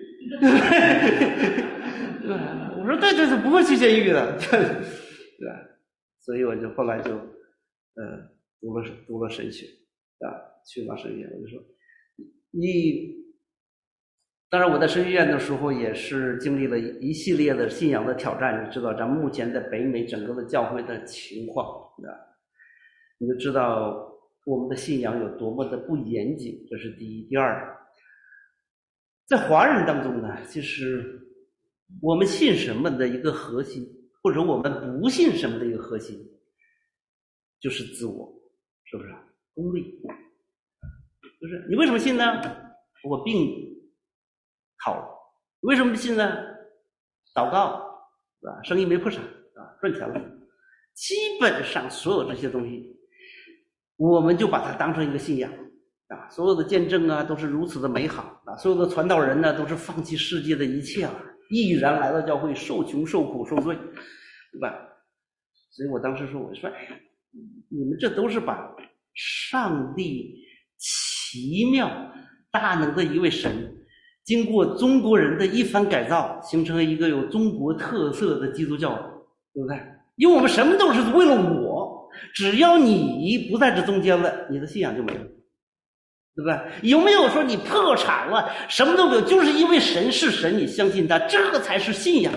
我说对对对，不会去监狱的，对吧？所以我就后来就呃读了读了神学啊，去了神学院。我就说你，当然我在神学院的时候也是经历了一系列的信仰的挑战。你知道咱们目前在北美整个的教会的情况啊，你就知道我们的信仰有多么的不严谨，这是第一。第二，在华人当中呢，其实我们信什么的一个核心，或者我们不信什么的一个核心，就是自我，是不是？功利，就是你为什么信呢？我病好了。为什么信呢？祷告，是吧？生意没破产啊，赚钱了。基本上所有这些东西，我们就把它当成一个信仰啊。所有的见证啊，都是如此的美好啊。所有的传道人呢，都是放弃世界的一切啊，毅然来到教会，受穷受苦受罪，对吧？所以我当时说，我说，哎呀，你们这都是把上帝奇妙大能的一位神，经过中国人的一番改造，形成了一个有中国特色的基督教，对不对？因为我们什么都是为了我，只要你不在这中间了，你的信仰就没了，对不对？有没有说你破产了，什么都没有，就是因为神是神，你相信他，这个才是信仰。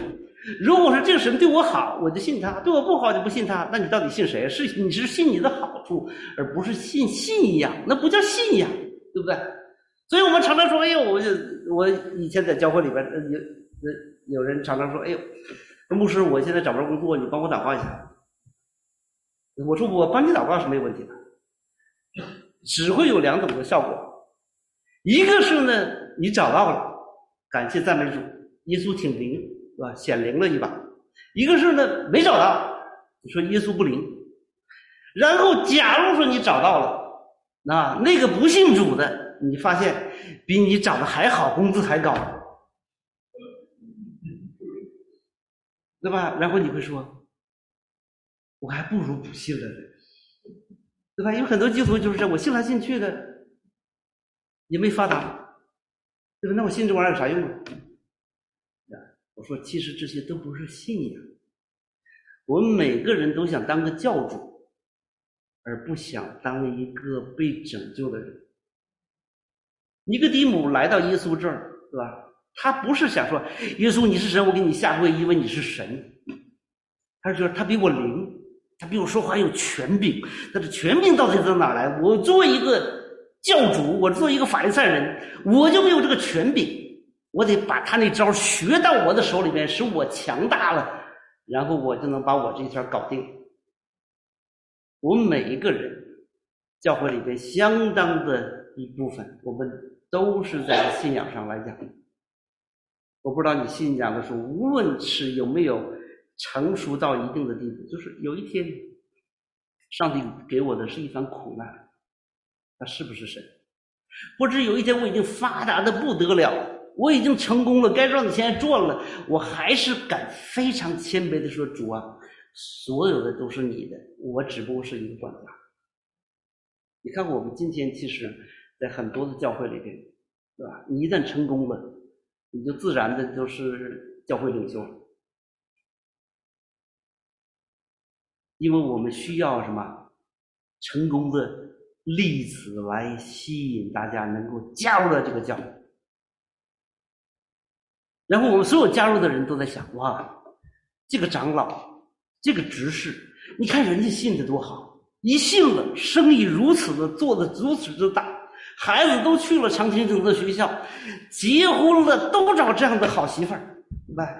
如果说这个神对我好，我就信他；对我不好就不信他。那你到底信谁？是你是信你的好处，而不是信信仰，那不叫信仰，对不对？所以我们常常说，哎呦，我就我以前在教会里边有有人常常说，哎呦，牧师，我现在找不着工作，你帮我祷告一下。我说我帮你祷告是没有问题的，只会有两种的效果。一个是呢，你找到了，感谢赞美主，耶稣挺灵，是吧？显灵了一把。一个是呢，没找到，你说耶稣不灵。然后假如说你找到了，那那个不信主的，你发现比你找的还好，工资还高，对吧？然后你会说，我还不如不信了呢，对吧？有很多基督徒就是这，我信来信去的，也没发达，对吧？那我信这玩意儿有啥用啊？我说，其实这些都不是信仰。我们每个人都想当个教主，而不想当一个被拯救的人。尼哥底母来到耶稣这儿，对吧？他不是想说，耶稣你是神，我给你下跪，因为你是神。他是觉得他比我灵，他比我说话有权柄。但是权柄到底从哪来？我作为一个教主，我作为一个法利赛人，我就没有这个权柄。我得把他那招学到我的手里面，使我强大了，然后我就能把我这一条搞定。我们每一个人，教会里边相当的一部分，我们都是在信仰上来讲。我不知道你信仰的时候，无论是有没有成熟到一定的地步，就是有一天，上帝给我的是一番苦难，他是不是神？或者有一天我已经发达的不得了，我已经成功了，该赚的钱赚了，我还是敢非常谦卑的说，主啊，所有的都是你的，我只不过是一个管家。你看我们今天其实在很多的教会里边，对吧？你一旦成功了，你就自然的就是教会领袖了。因为我们需要什么成功的例子来吸引大家能够加入到这个教会。然后我们所有加入的人都在想，哇，这个长老，这个执事，你看人家信得多好，一信了，生意如此的做得如此之大，孩子都去了长青政策学校，结婚了都找这样的好媳妇儿，对吧？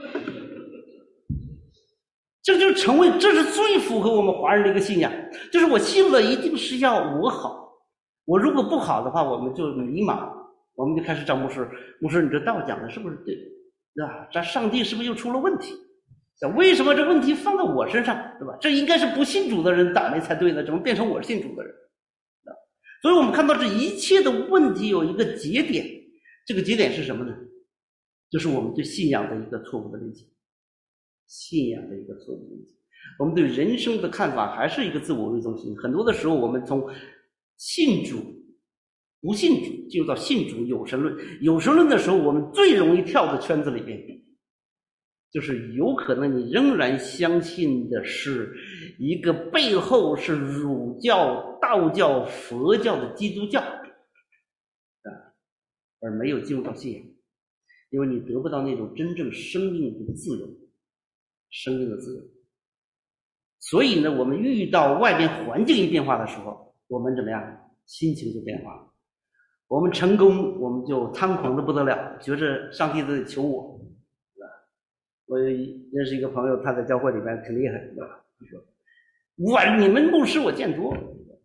这就成为，这是最符合我们华人的一个信仰，就是我信了一定是要我好，我如果不好的话，我们就迷茫，我们就开始找牧师，牧师你这道讲的是不是对，对吧？这上帝是不是又出了问题？为什么这问题放到我身上，对吧？这应该是不信主的人倒霉才对呢，怎么变成我是信主的人？所以我们看到这一切的问题有一个节点，这个节点是什么呢？就是我们对信仰的一个错误的理解。信仰的一个错误理解，我们对人生的看法还是一个自我为中心。很多的时候，我们从信主、不信主进入到信主、有神论。有神论的时候，我们最容易跳的圈子里面，就是有可能你仍然相信的是一个背后是儒教、道教、佛教的基督教，啊，而没有进入到信仰，因为你得不到那种真正生命的自由。生命的自由。所以呢，我们遇到外边环境一变化的时候，我们怎么样？心情就变化了。我们成功，我们就猖狂的不得了，觉着上帝都得求我，是吧？我认识一个朋友，他在教会里面挺厉害，是吧？他说：“哇，你们牧师我见多了。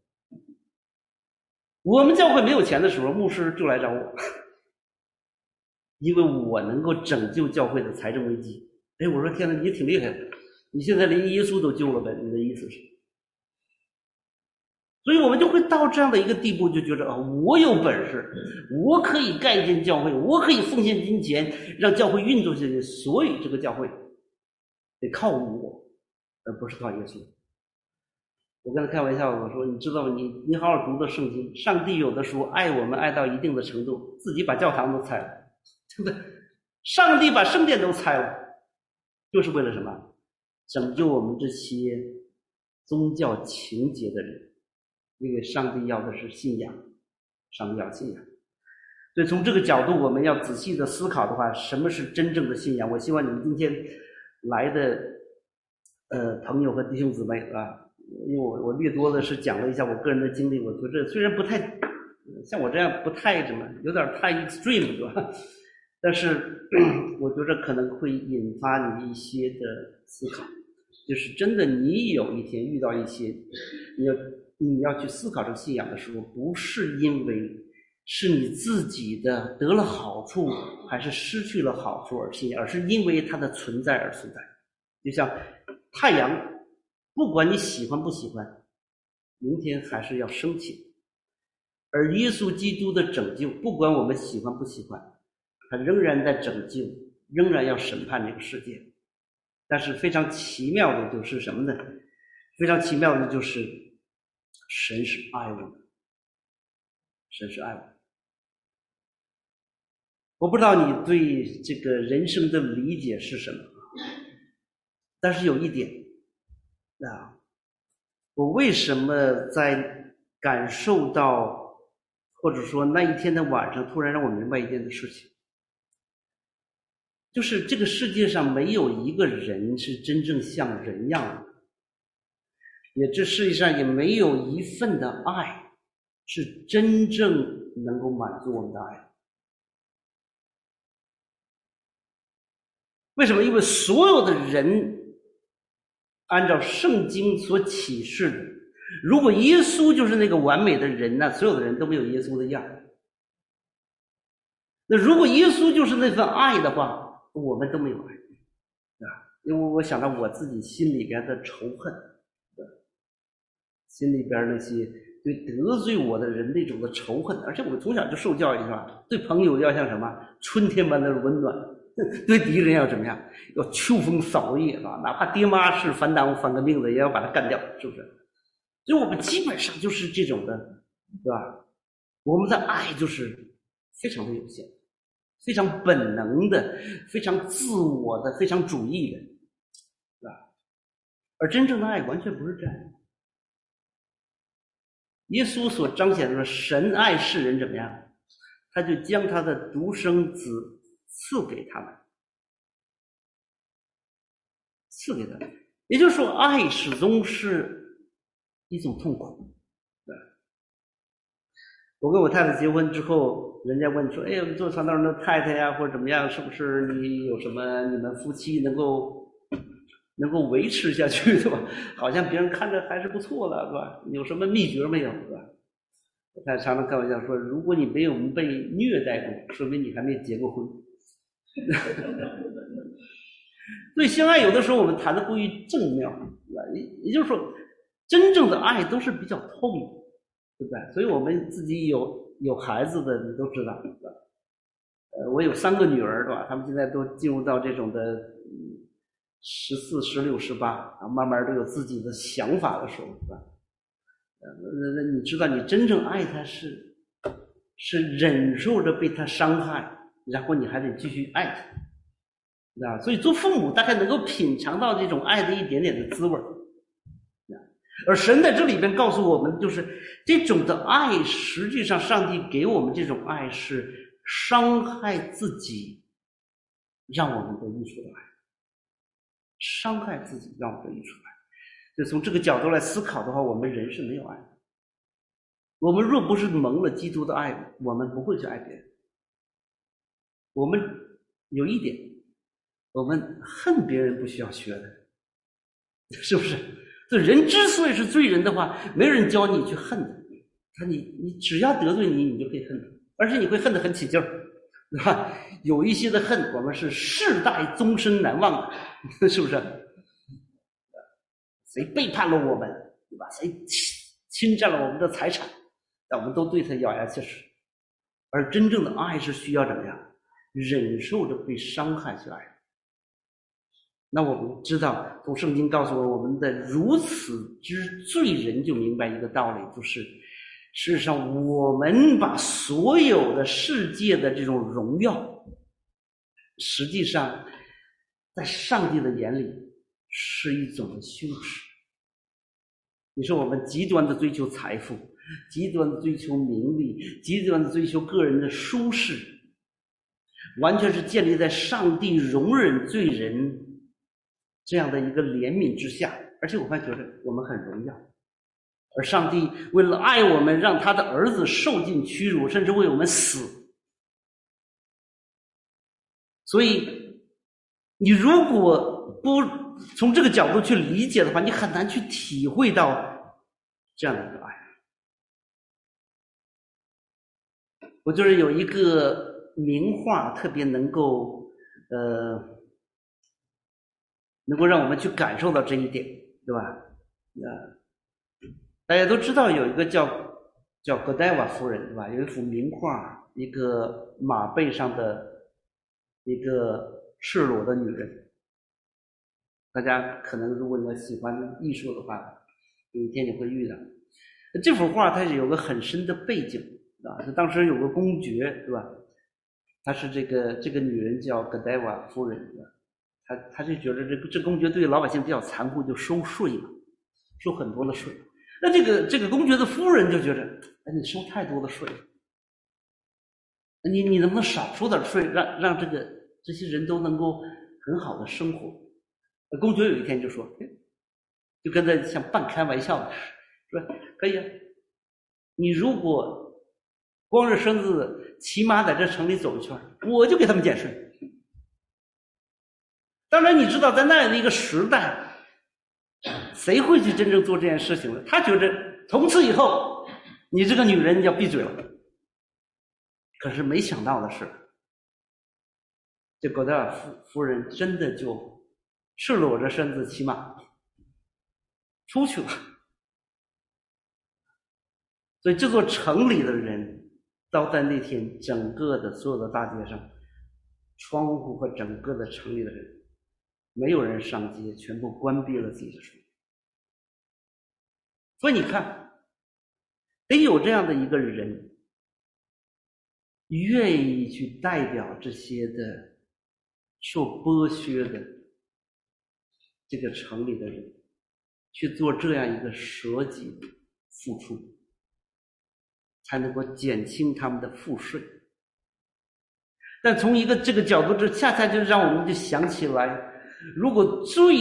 我们教会没有钱的时候，牧师就来找我，因为我能够拯救教会的财政危机。”哎，我说天哪，你也挺厉害的，你现在连耶稣都救了呗？你的意思是？所以我们就会到这样的一个地步，就觉得啊，我有本事，我可以盖建教会，我可以奉献金钱让教会运作下去，所以这个教会得靠我，而不是靠耶稣。我跟他开玩笑，我说你知道吗？你你好好读的圣经，上帝有的时候爱我们爱到一定的程度，自己把教堂都拆了，对不对？上帝把圣殿都拆了。就是为了什么？拯救我们这些宗教情节的人，因为上帝要的是信仰，上帝要信仰。所以从这个角度，我们要仔细的思考的话，什么是真正的信仰？我希望你们今天来的呃朋友和弟兄姊妹啊，因为我我略多的是讲了一下我个人的经历，我觉得虽然不太像我这样不太什么，有点太 extreme 是吧？但是我觉得可能会引发你一些的思考，就是真的你有一天遇到一些你要你要去思考这个信仰的时候，不是因为是你自己的得了好处还是失去了好处而信仰，而是因为它的存在而存在。就像太阳，不管你喜欢不喜欢，明天还是要升起。而耶稣基督的拯救，不管我们喜欢不喜欢，他仍然在拯救，仍然要审判这个世界。但是非常奇妙的就是什么呢？非常奇妙的就是神是爱我们，神是爱我们。我不知道你对这个人生的理解是什么，但是有一点啊，我为什么在感受到，或者说那一天的晚上突然让我明白一件的事情，就是这个世界上没有一个人是真正像人样的，也这世界上也没有一份的爱是真正能够满足我们的爱。为什么？因为所有的人按照圣经所启示的，如果耶稣就是那个完美的人呢，所有的人都没有耶稣的样。那如果耶稣就是那份爱的话，我们都没有爱，对吧？因为我想到我自己心里边的仇恨，对吧？心里边那些对得罪我的人那种的仇恨，而且我从小就受教育是吧？对朋友要像什么春天般的温暖，对敌人要怎么样？要秋风扫叶啊！哪怕爹妈是反党反革命的，也要把他干掉，是不是？所以我们基本上就是这种的，对吧？我们的爱就是非常的有限，非常本能的，非常自我的，非常主义的，对吧？而真正的爱完全不是这样。耶稣所彰显的神爱世人怎么样？他就将他的独生子赐给他们，赐给他们。也就是说，爱始终是一种痛苦。对，我跟我太太结婚之后，人家问说：“哎呀，做传道人的太太呀，或者怎么样，是不是你有什么你们夫妻能够能够维持下去，对吧？好像别人看着还是不错了，是吧？有什么秘诀没有，是吧？”我太太常常开玩笑说：“如果你没有被虐待过，说明你还没结过婚。”所以相爱有的时候我们谈的过于正面，也也就是说，真正的爱都是比较透明，对不对？所以我们自己有有孩子的，你都知道，对吧？呃，我有三个女儿，对吧？她们现在都进入到这种的十四、十六、十八，啊，慢慢都有自己的想法的时候，对吧？呃，那那你知道，你真正爱他是是忍受着被他伤害，然后你还得继续爱他。啊，所以做父母大概能够品尝到这种爱的一点点的滋味。而神在这里边告诉我们，就是这种的爱，实际上上帝给我们这种爱是伤害自己，让我们得益处的爱。伤害自己，让我们得益处的爱。就从这个角度来思考的话，我们人是没有爱的。我们若不是蒙了基督的爱，我们不会去爱别人。我们有一点，我们恨别人不需要学的，是不是？这人之所以是罪人的话，没有人教你去恨他，你你只要得罪你，你就可以恨他，而且你会恨得很起劲儿，对吧？有一些的恨，我们是世代终身难忘的，是不是？谁背叛了我们，对吧？谁侵占了我们的财产，但我们都对他咬牙切齿。而真正的爱是需要怎么样？忍受着被伤害去爱。那我们知道，从圣经告诉我，我们的如此之罪人就明白一个道理，就是事实上我们把所有的世界的这种荣耀，实际上在上帝的眼里是一种的羞耻。你说我们极端的追求财富，极端的追求名利，极端的追求个人的舒适，完全是建立在上帝容忍罪人这样的一个怜悯之下，而且我还觉得我们很荣耀。而上帝为了爱我们，让他的儿子受尽屈辱，甚至为我们死。所以你如果不从这个角度去理解的话，你很难去体会到这样的一个爱。我就是有一个名画特别能够呃能够让我们去感受到这一点，对吧？呃大家都知道有一个叫叫戈代瓦夫人，对吧？有一幅名画，一个马背上的一个赤裸的女人。大家可能如果你要喜欢艺术的话，有一天你会遇到。这幅画它是有个很深的背景啊，当时有个公爵，对吧？她是这个这个女人叫戈代瓦夫人，对吧？她她就觉得这个这公爵对老百姓比较残酷，就收税嘛，收很多的税。那这个这个公爵的夫人就觉得，哎，你收太多的税，你你能不能少收点税，让让这个这些人都能够很好的生活？公爵有一天就说，就跟他像半开玩笑的说，可以啊，你如果光着身子骑马在这城里走一圈，我就给他们减税。当然你知道在那样的一个时代，谁会去真正做这件事情呢？他觉得从此以后你这个女人要闭嘴了。可是没想到的是，这戈代尔夫夫人真的就赤裸着身子骑马出去了。所以这座城里的人到在那天整个的所有的大街上，窗户和整个的城里的人没有人上街，全部关闭了自己的窗。所以你看，得有这样的一个人愿意去代表这些的受剥削的这个城里的人去做这样一个舍己付出，才能够减轻他们的赋税。但从一个这个角度，这恰恰就让我们就想起来，如果罪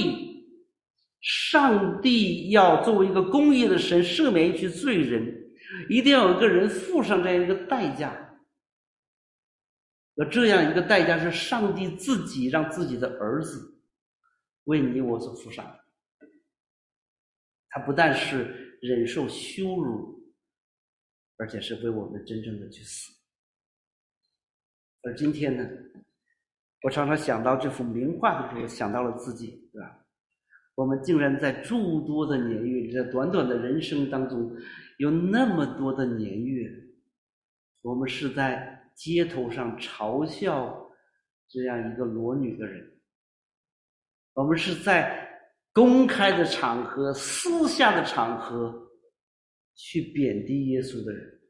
上帝要作为一个公义的神赦免一群罪人，一定要有一个人付上这样一个代价。而这样一个代价是上帝自己让自己的儿子为你我所付上的。他不但是忍受羞辱，而且是为我们真正的去死。而今天呢，我常常想到这幅名画的时候，想到了自己，对吧？我们竟然在诸多的年月，在短短的人生当中，有那么多的年月，我们是在街头上嘲笑这样一个裸女的人，我们是在公开的场合、私下的场合去贬低耶稣的人。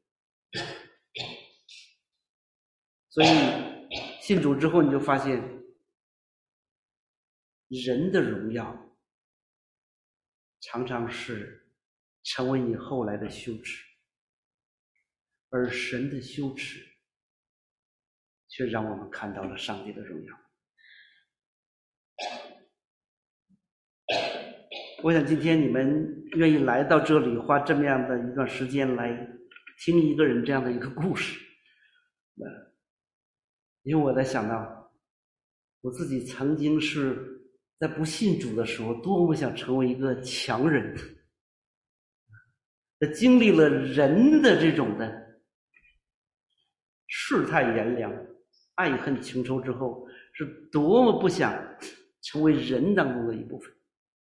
所以信主之后，你就发现人的荣耀常常是成为你后来的羞耻，而神的羞耻却让我们看到了上帝的荣耀。我想今天你们愿意来到这里，花这么样的一段时间来听一个人这样的一个故事，因为我在想到我自己曾经是在不信主的时候多么想成为一个强人，在经历了人的这种的世态炎凉、爱恨情仇之后，是多么不想成为人当中的一部分。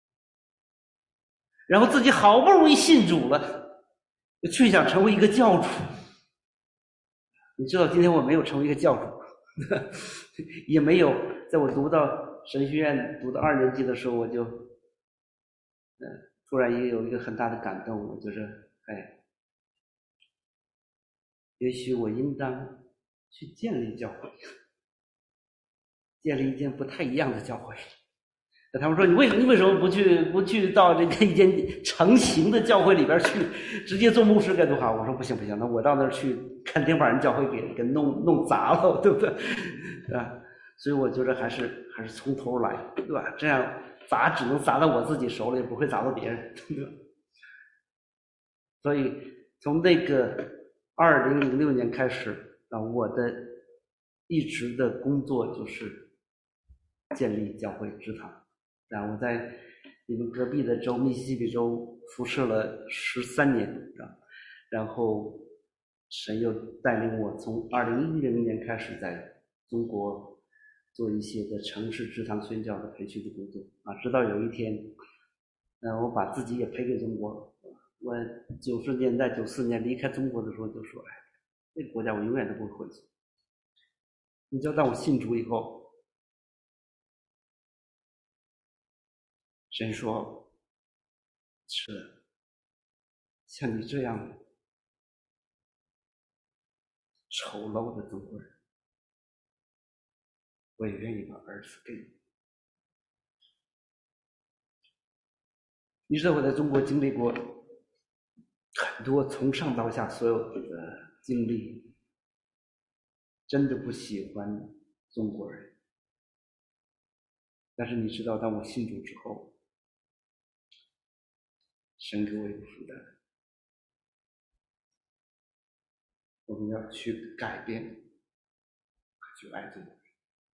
然后自己好不容易信主了，却想成为一个教主。你知道今天我没有成为一个教主，也没有在我读到神学院读到二年级的时候，我就呃突然也有一个很大的感动，我就是哎，也许我应当去建立教会，建立一间不太一样的教会。他们说你为你为什么不去不去到这个一间成型的教会里边去，直接做牧师该多好？我说不行不行，那我到那儿去看丁法人教会给给弄弄砸了，对不对？是吧？ 所以我觉得还是还是从头来，对吧？这样砸只能砸到我自己手里，不会砸到别人，对吧？所以从那个二零零六年开始啊，我的一直的工作就是建立教会支堂啊。我在你们隔壁的州密西西比州服侍了十三年啊，然后神又带领我从二零一零年开始在中国做一些的城市支堂宣教的培训的工作啊，直到有一天，呃，我把自己也赔给中国。我九十年代九四年离开中国的时候就说，哎，这个国家我永远都不会回去。你知道，当我信主以后，神说，是的，像你这样丑陋的中国人，我也愿意把儿子给你。你知道我在中国经历过很多从上到下所有的经历，真的不喜欢中国人。但是你知道，当我信主之后，神给我一个负担，我们要去改变，去爱中国人。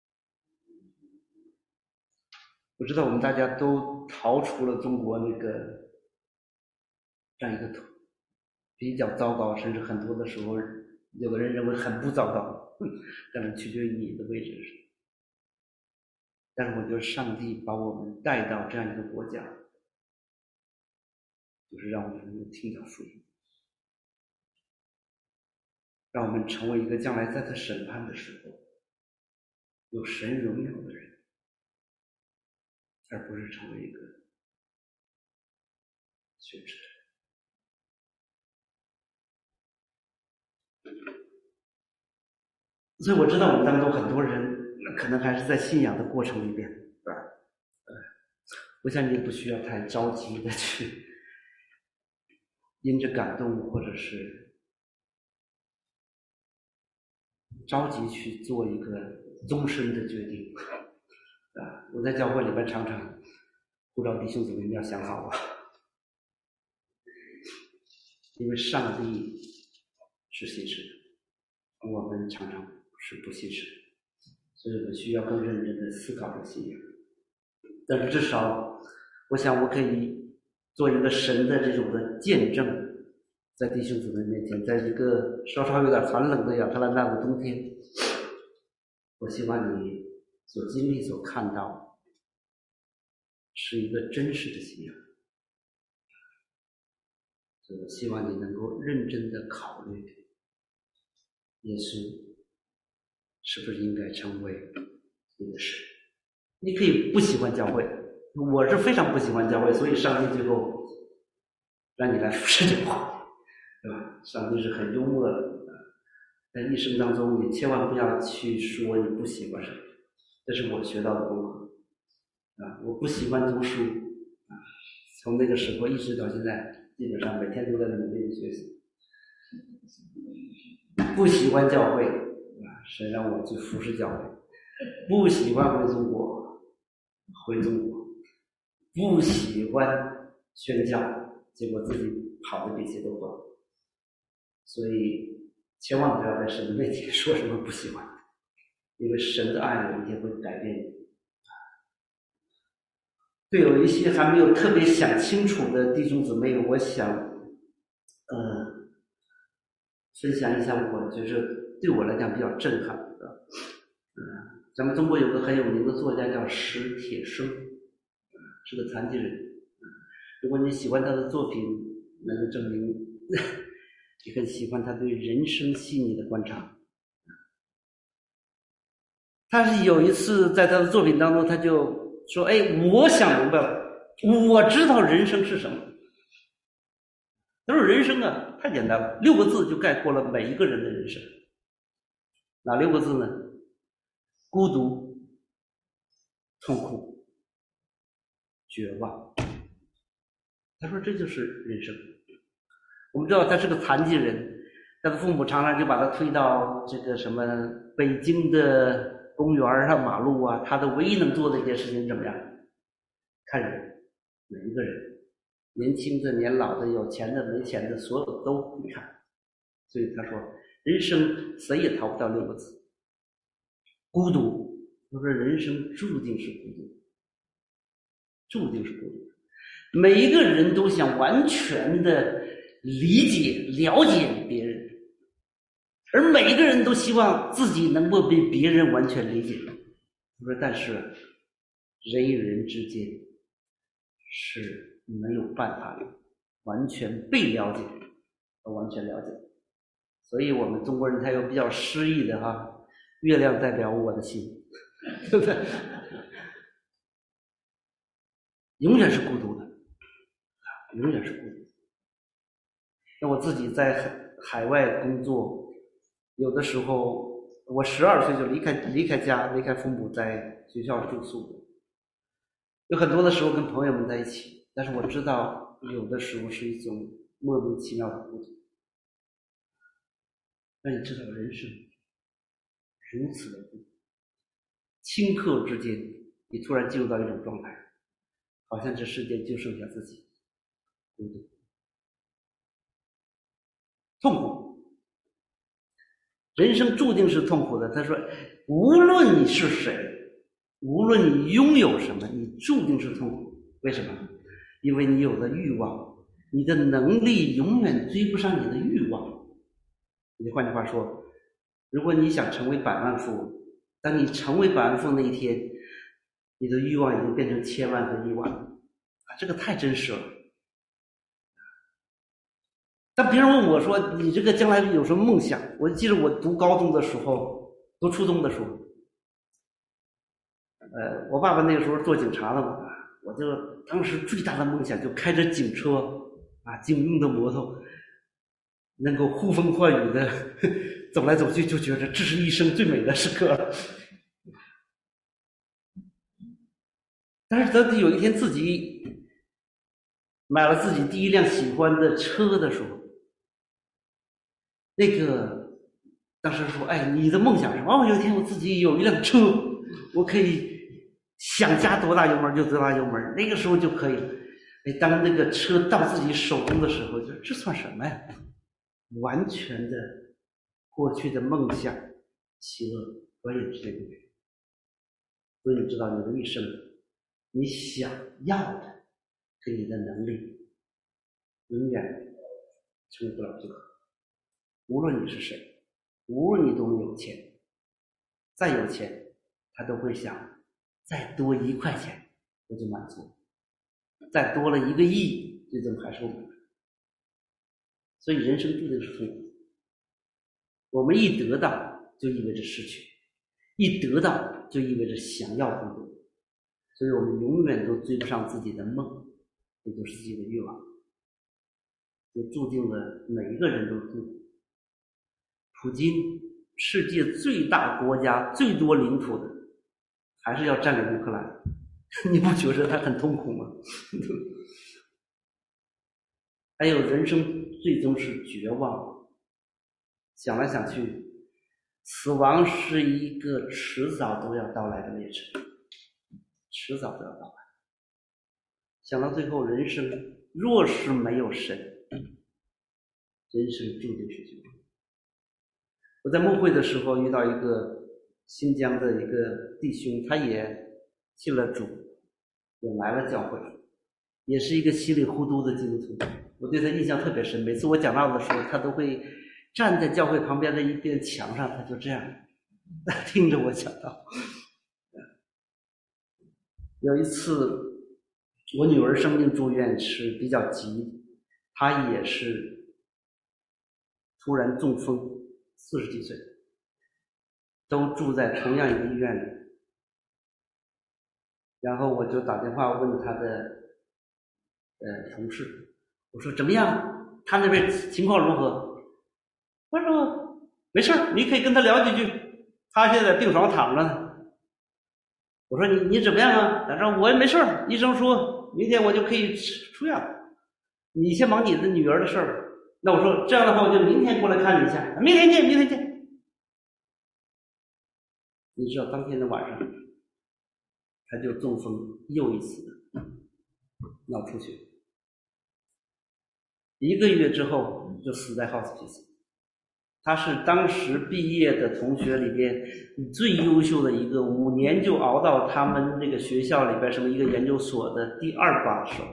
我知道我们大家都逃出了中国那个这样一个比较糟糕，甚至很多的时候有的人认为很不糟糕，但是取决于你的位置是。但是我觉得上帝把我们带到这样一个国家，就是让我们能够听到福音，让我们成为一个将来在他审判的时候有神荣耀的人，而不是成为一个学者。所以我知道我们当中很多人可能还是在信仰的过程里边，对吧？我想你也不需要太着急的去因着感动或者是着急去做一个终身的决定啊！我在教会里边常常呼召弟兄姊妹要想好了，因为上帝是信实的，我们常常是不信实的，所以我们需要更认真的思考这个信仰。但是至少我想我可以做一个神的这种的见证，在弟兄姊妹面前，在一个稍稍有点寒冷的亚特兰大的冬天，我希望你所经历所看到是一个真实的信仰。所以我希望你能够认真的考虑耶稣是不是应该成为你的神。你可以不喜欢教会，我是非常不喜欢教会，所以上帝最后让你来服侍教会，对吧？上帝是很幽默的，在一生当中你千万不要去说你不喜欢什么，这是我学到的功课啊！我不喜欢读书啊，从那个时候一直到现在，基本上每天都在努力的学习。不喜欢教会啊，神让我去服侍教会；不喜欢回中国，回中国；不喜欢宣教，结果自己跑的比谁都快。所以千万不要在神的面前说什么不喜欢，因为神的爱有一天会改变你。对有一些还没有特别想清楚的弟兄姊妹，我想呃分享一下我觉着对我来讲比较震撼的。嗯，咱们中国有个很有名的作家叫史铁生，是个残疾人。如果你喜欢他的作品，那就证明你很喜欢他对人生细腻的观察。他是有一次在他的作品当中，他就说：“哎，我想明白了，我知道人生是什么。”他说：“人生啊，太简单了，六个字就概括了每一个人的人生。哪六个字呢？孤独、痛苦、绝望。”他说：“这就是人生。”我们知道他是个残疾人，他的父母常常就把他推到这个什么北京的公园啊、马路啊，他的唯一能做的一件事情怎么样？看人，每一个人，年轻的、年老的、有钱的、没钱的，所有都会看。所以他说，人生谁也逃不掉六个字：孤独。他说，人生注定是孤独，注定是孤独。每一个人都想完全的理解、了解别人，而每一个人都希望自己能够被别人完全理解。他说，但是人与人之间是没有办法完全被了解和完全了解。所以我们中国人才有比较诗意的哈，月亮代表我的心，对不对？永远是孤独的，永远是孤独的。那我自己在海外工作，有的时候我十二岁就离开离开家，离开父母，在学校住宿，有很多的时候跟朋友们在一起，但是我知道有的时候是一种莫名其妙的孤独。让你知道人生如此的孤独，顷刻之间你突然进入到一种状态，好像这世界就剩下自己，孤独，痛苦。人生注定是痛苦的。他说，无论你是谁，无论你拥有什么，你注定是痛苦。为什么？因为你有了欲望，你的能力永远追不上你的欲望。你换句话说，如果你想成为百万富翁，当你成为百万富翁那一天，你的欲望已经变成千万和亿万了啊！这个太真实了。当别人问我说你这个将来有什么梦想，我记得我读高中的时候，读初中的时候，呃，我爸爸那个时候做警察的嘛，我就当时最大的梦想就开着警车啊，警用的摩托，能够呼风唤雨的走来走去，就觉得这是一生最美的时刻了。但是等有一天自己买了自己第一辆喜欢的车的时候，那个当时说，哎，你的梦想是什么？哦，有一天我自己有一辆车，我可以想加多大油门就多大油门，那个时候就可以了。哎，当那个车到自己手中的时候，就这算什么呀？完全的过去的梦想喜乐转眼之间过去。所以你知道你的一生，你想要的跟你的能力永远成为不了最合。无论你是谁，无论你多么有钱，再有钱他都会想再多一块钱我就满足，再多了一个亿最终还是不满足。所以人生注定是痛苦。我们一得到就意味着失去，一得到就意味着想要更多，所以我们永远都追不上自己的梦，也就是自己的欲望，就注定了每一个人都痛苦。普京，世界最大国家最多领土的，还是要占领乌克兰，你不觉得他很痛苦吗？还有人生最终是绝望，想来想去，死亡是一个迟早都要到来的列车，迟早都要到来。想到最后，人生若是没有神，人生注定是绝望。我在梦会的时候遇到一个新疆的一个弟兄，他也信了主，也来了教会，也是一个稀里糊涂的基督徒。我对他印象特别深，每次我讲道的时候，他都会站在教会旁边的一边墙上，他就这样听着我讲道。有一次我女儿生病住院是比较急，她也是突然中风，四十几岁，都住在同样一个医院里。然后我就打电话问他的呃同事，我说怎么样？他那边情况如何？他说没事，你可以跟他聊几句，他现在病床躺着呢。我说你你怎么样啊？他说我也没事，医生说明天我就可以出院了，你先忙你的女儿的事儿。那我说这样的话，我就明天过来看你一下，明天见，明天见。 你知道当天的晚上他就中风又一次脑出血，一个月之后就死在 hospice。 他是当时毕业的同学里边最优秀的一个，五年就熬到他们那个学校里边什么一个研究所的第二把手，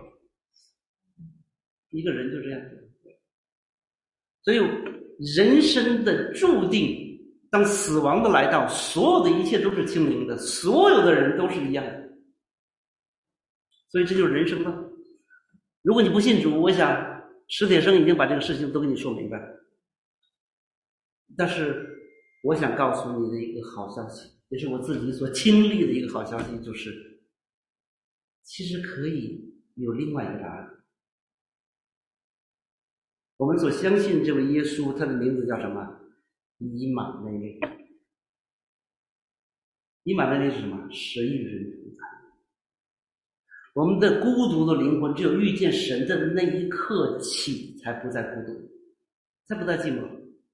一个人就这样。所以人生的注定，当死亡的来到，所有的一切都是清零的，所有的人都是一样的。所以这就是人生了。如果你不信主，我想史铁生已经把这个事情都给你说明白了。但是我想告诉你的一个好消息，也是我自己所经历的一个好消息，就是其实可以有另外一个答案。我们所相信这位耶稣，他的名字叫什么？以马内利。以马内利是什么？神与人同在。我们的孤独的灵魂只有遇见神的那一刻起，才不再孤独，才不再寂寞。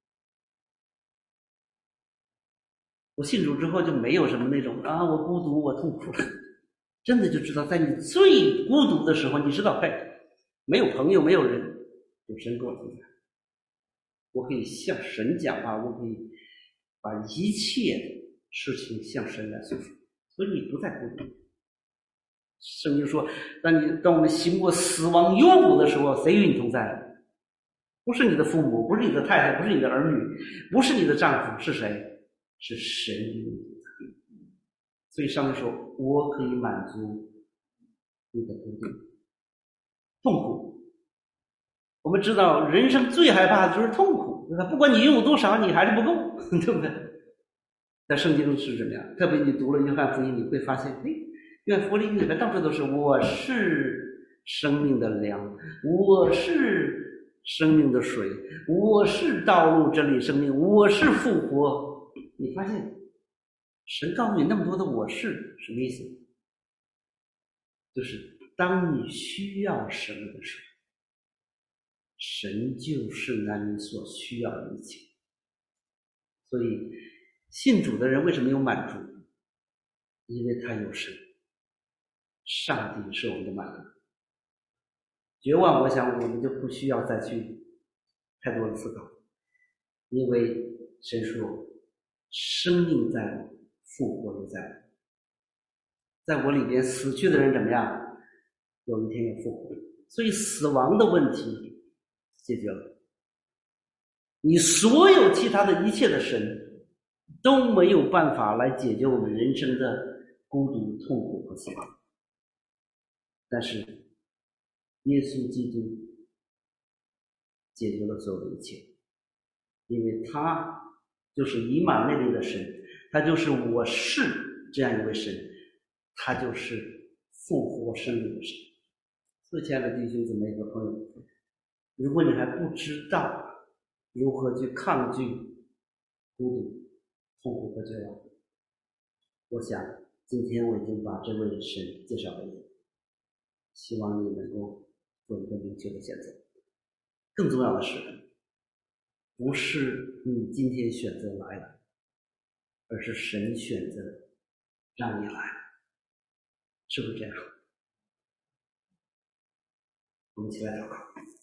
我信主之后就没有什么那种啊，我孤独，我痛苦了。真的就知道，在你最孤独的时候，你知道，嘿，没有朋友，没有人，有神跟我同在。我可以向神讲话，我可以把一切事情向神来诉说，所以你不再孤独。圣经说，当你当我们行过死亡幽谷的时候，谁与你同在？不是你的父母，不是你的太太，不是你的儿女，不是你的丈夫，是谁？是神与你同在。所以上面说，我可以满足你的孤独、痛苦。我们知道人生最害怕的就是痛苦，不管你拥有多少，你还是不够，对不对？在圣经中是怎么样？特别你读了约翰福音，你会发现，哎，约翰福音里面到处都是我是生命的粮，我是生命的水，我是道路真理生命，我是复活。你发现神告诉你那么多的我是什么意思？就是当你需要神的时候，神就是那你所需要的一切。所以信主的人为什么有满足？因为他有神，上帝是我们的满足。绝望，我想我们就不需要再去太多的思考，因为神说生命在我，复活又在我，在我里边死去的人怎么样？有一天要复活。所以死亡的问题解决了，你所有其他的一切的神都没有办法来解决我们人生的孤独、痛苦和死亡。但是耶稣基督解决了所有的一切，因为他就是以马内利的神，他就是我是这样一位神，他就是复活生命的神。所以亲爱的弟兄姊妹和朋友，如果你还不知道如何去抗拒孤独、痛苦和绝望，我想今天我已经把这位神介绍给你，希望你能够做一个明确的选择。更重要的是，不是你今天选择来了，而是神选择让你来，是不是这样？我们一起来祷告。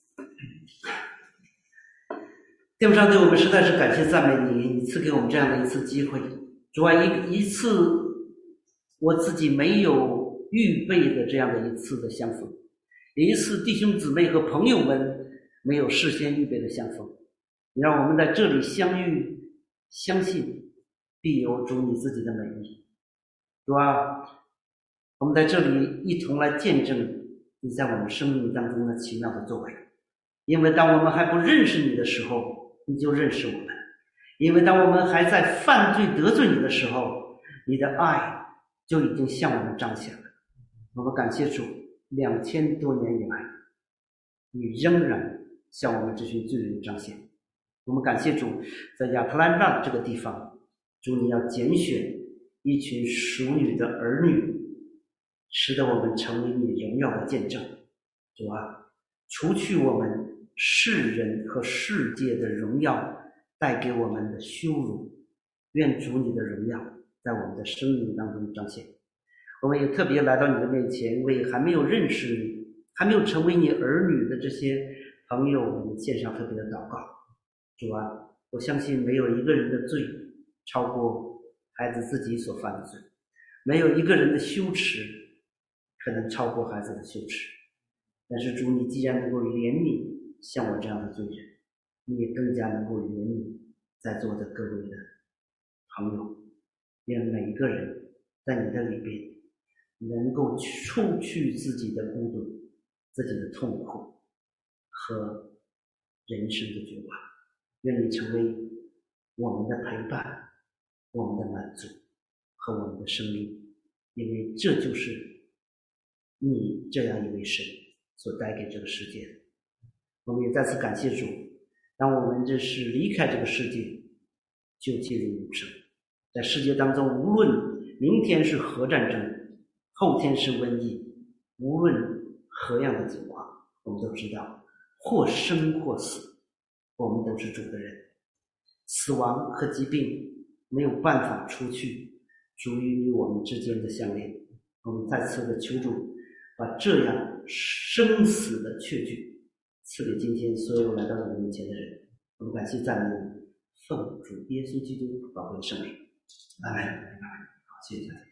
天父上帝，我们实在是感谢赞美你，你赐给我们这样的一次机会。主啊，一一次我自己没有预备的这样的一次的相逢，也一次弟兄姊妹和朋友们没有事先预备的相逢。你让我们在这里相遇，相信必有主你自己的美意。主啊，我们在这里一同来见证你在我们生命当中的奇妙的作为。因为当我们还不认识你的时候，你就认识我们；因为当我们还在犯罪得罪你的时候，你的爱就已经向我们彰显了。我们感谢主，两千多年以来，你仍然向我们这群罪人彰显。我们感谢主，在亚特兰大这个地方，主你要拣选一群属你的儿女，使得我们成为你荣耀的见证。主啊，除去我们世人和世界的荣耀带给我们的羞辱，愿主你的荣耀在我们的生命当中彰显。我们也特别来到你的面前，为还没有认识你、还没有成为你儿女的这些朋友，我们献上特别的祷告。主啊，我相信没有一个人的罪超过孩子自己所犯的罪，没有一个人的羞耻可能超过孩子的羞耻。但是主，你既然能够怜悯像我这样的罪人，你也更加能够怜悯在座的各位的朋友，愿每一个人在你的里边能够除去自己的孤独、自己的痛苦和人生的绝望。愿你成为我们的陪伴、我们的满足和我们的生命，因为这就是你这样一位神所带给这个世界的。我们也再次感谢主，当我们这是离开这个世界，就进入永生。在世界当中，无论明天是核战争，后天是瘟疫，无论何样的情况，我们都知道，或生或死，我们都是主的人。死亡和疾病没有办法除去主与你我们之间的相连。我们再次的求主把这样生死的确据赐给今天所有来到我们面前的人。我们感谢赞美，奉主耶稣基督宝贵的圣名。阿门。好，谢谢大家。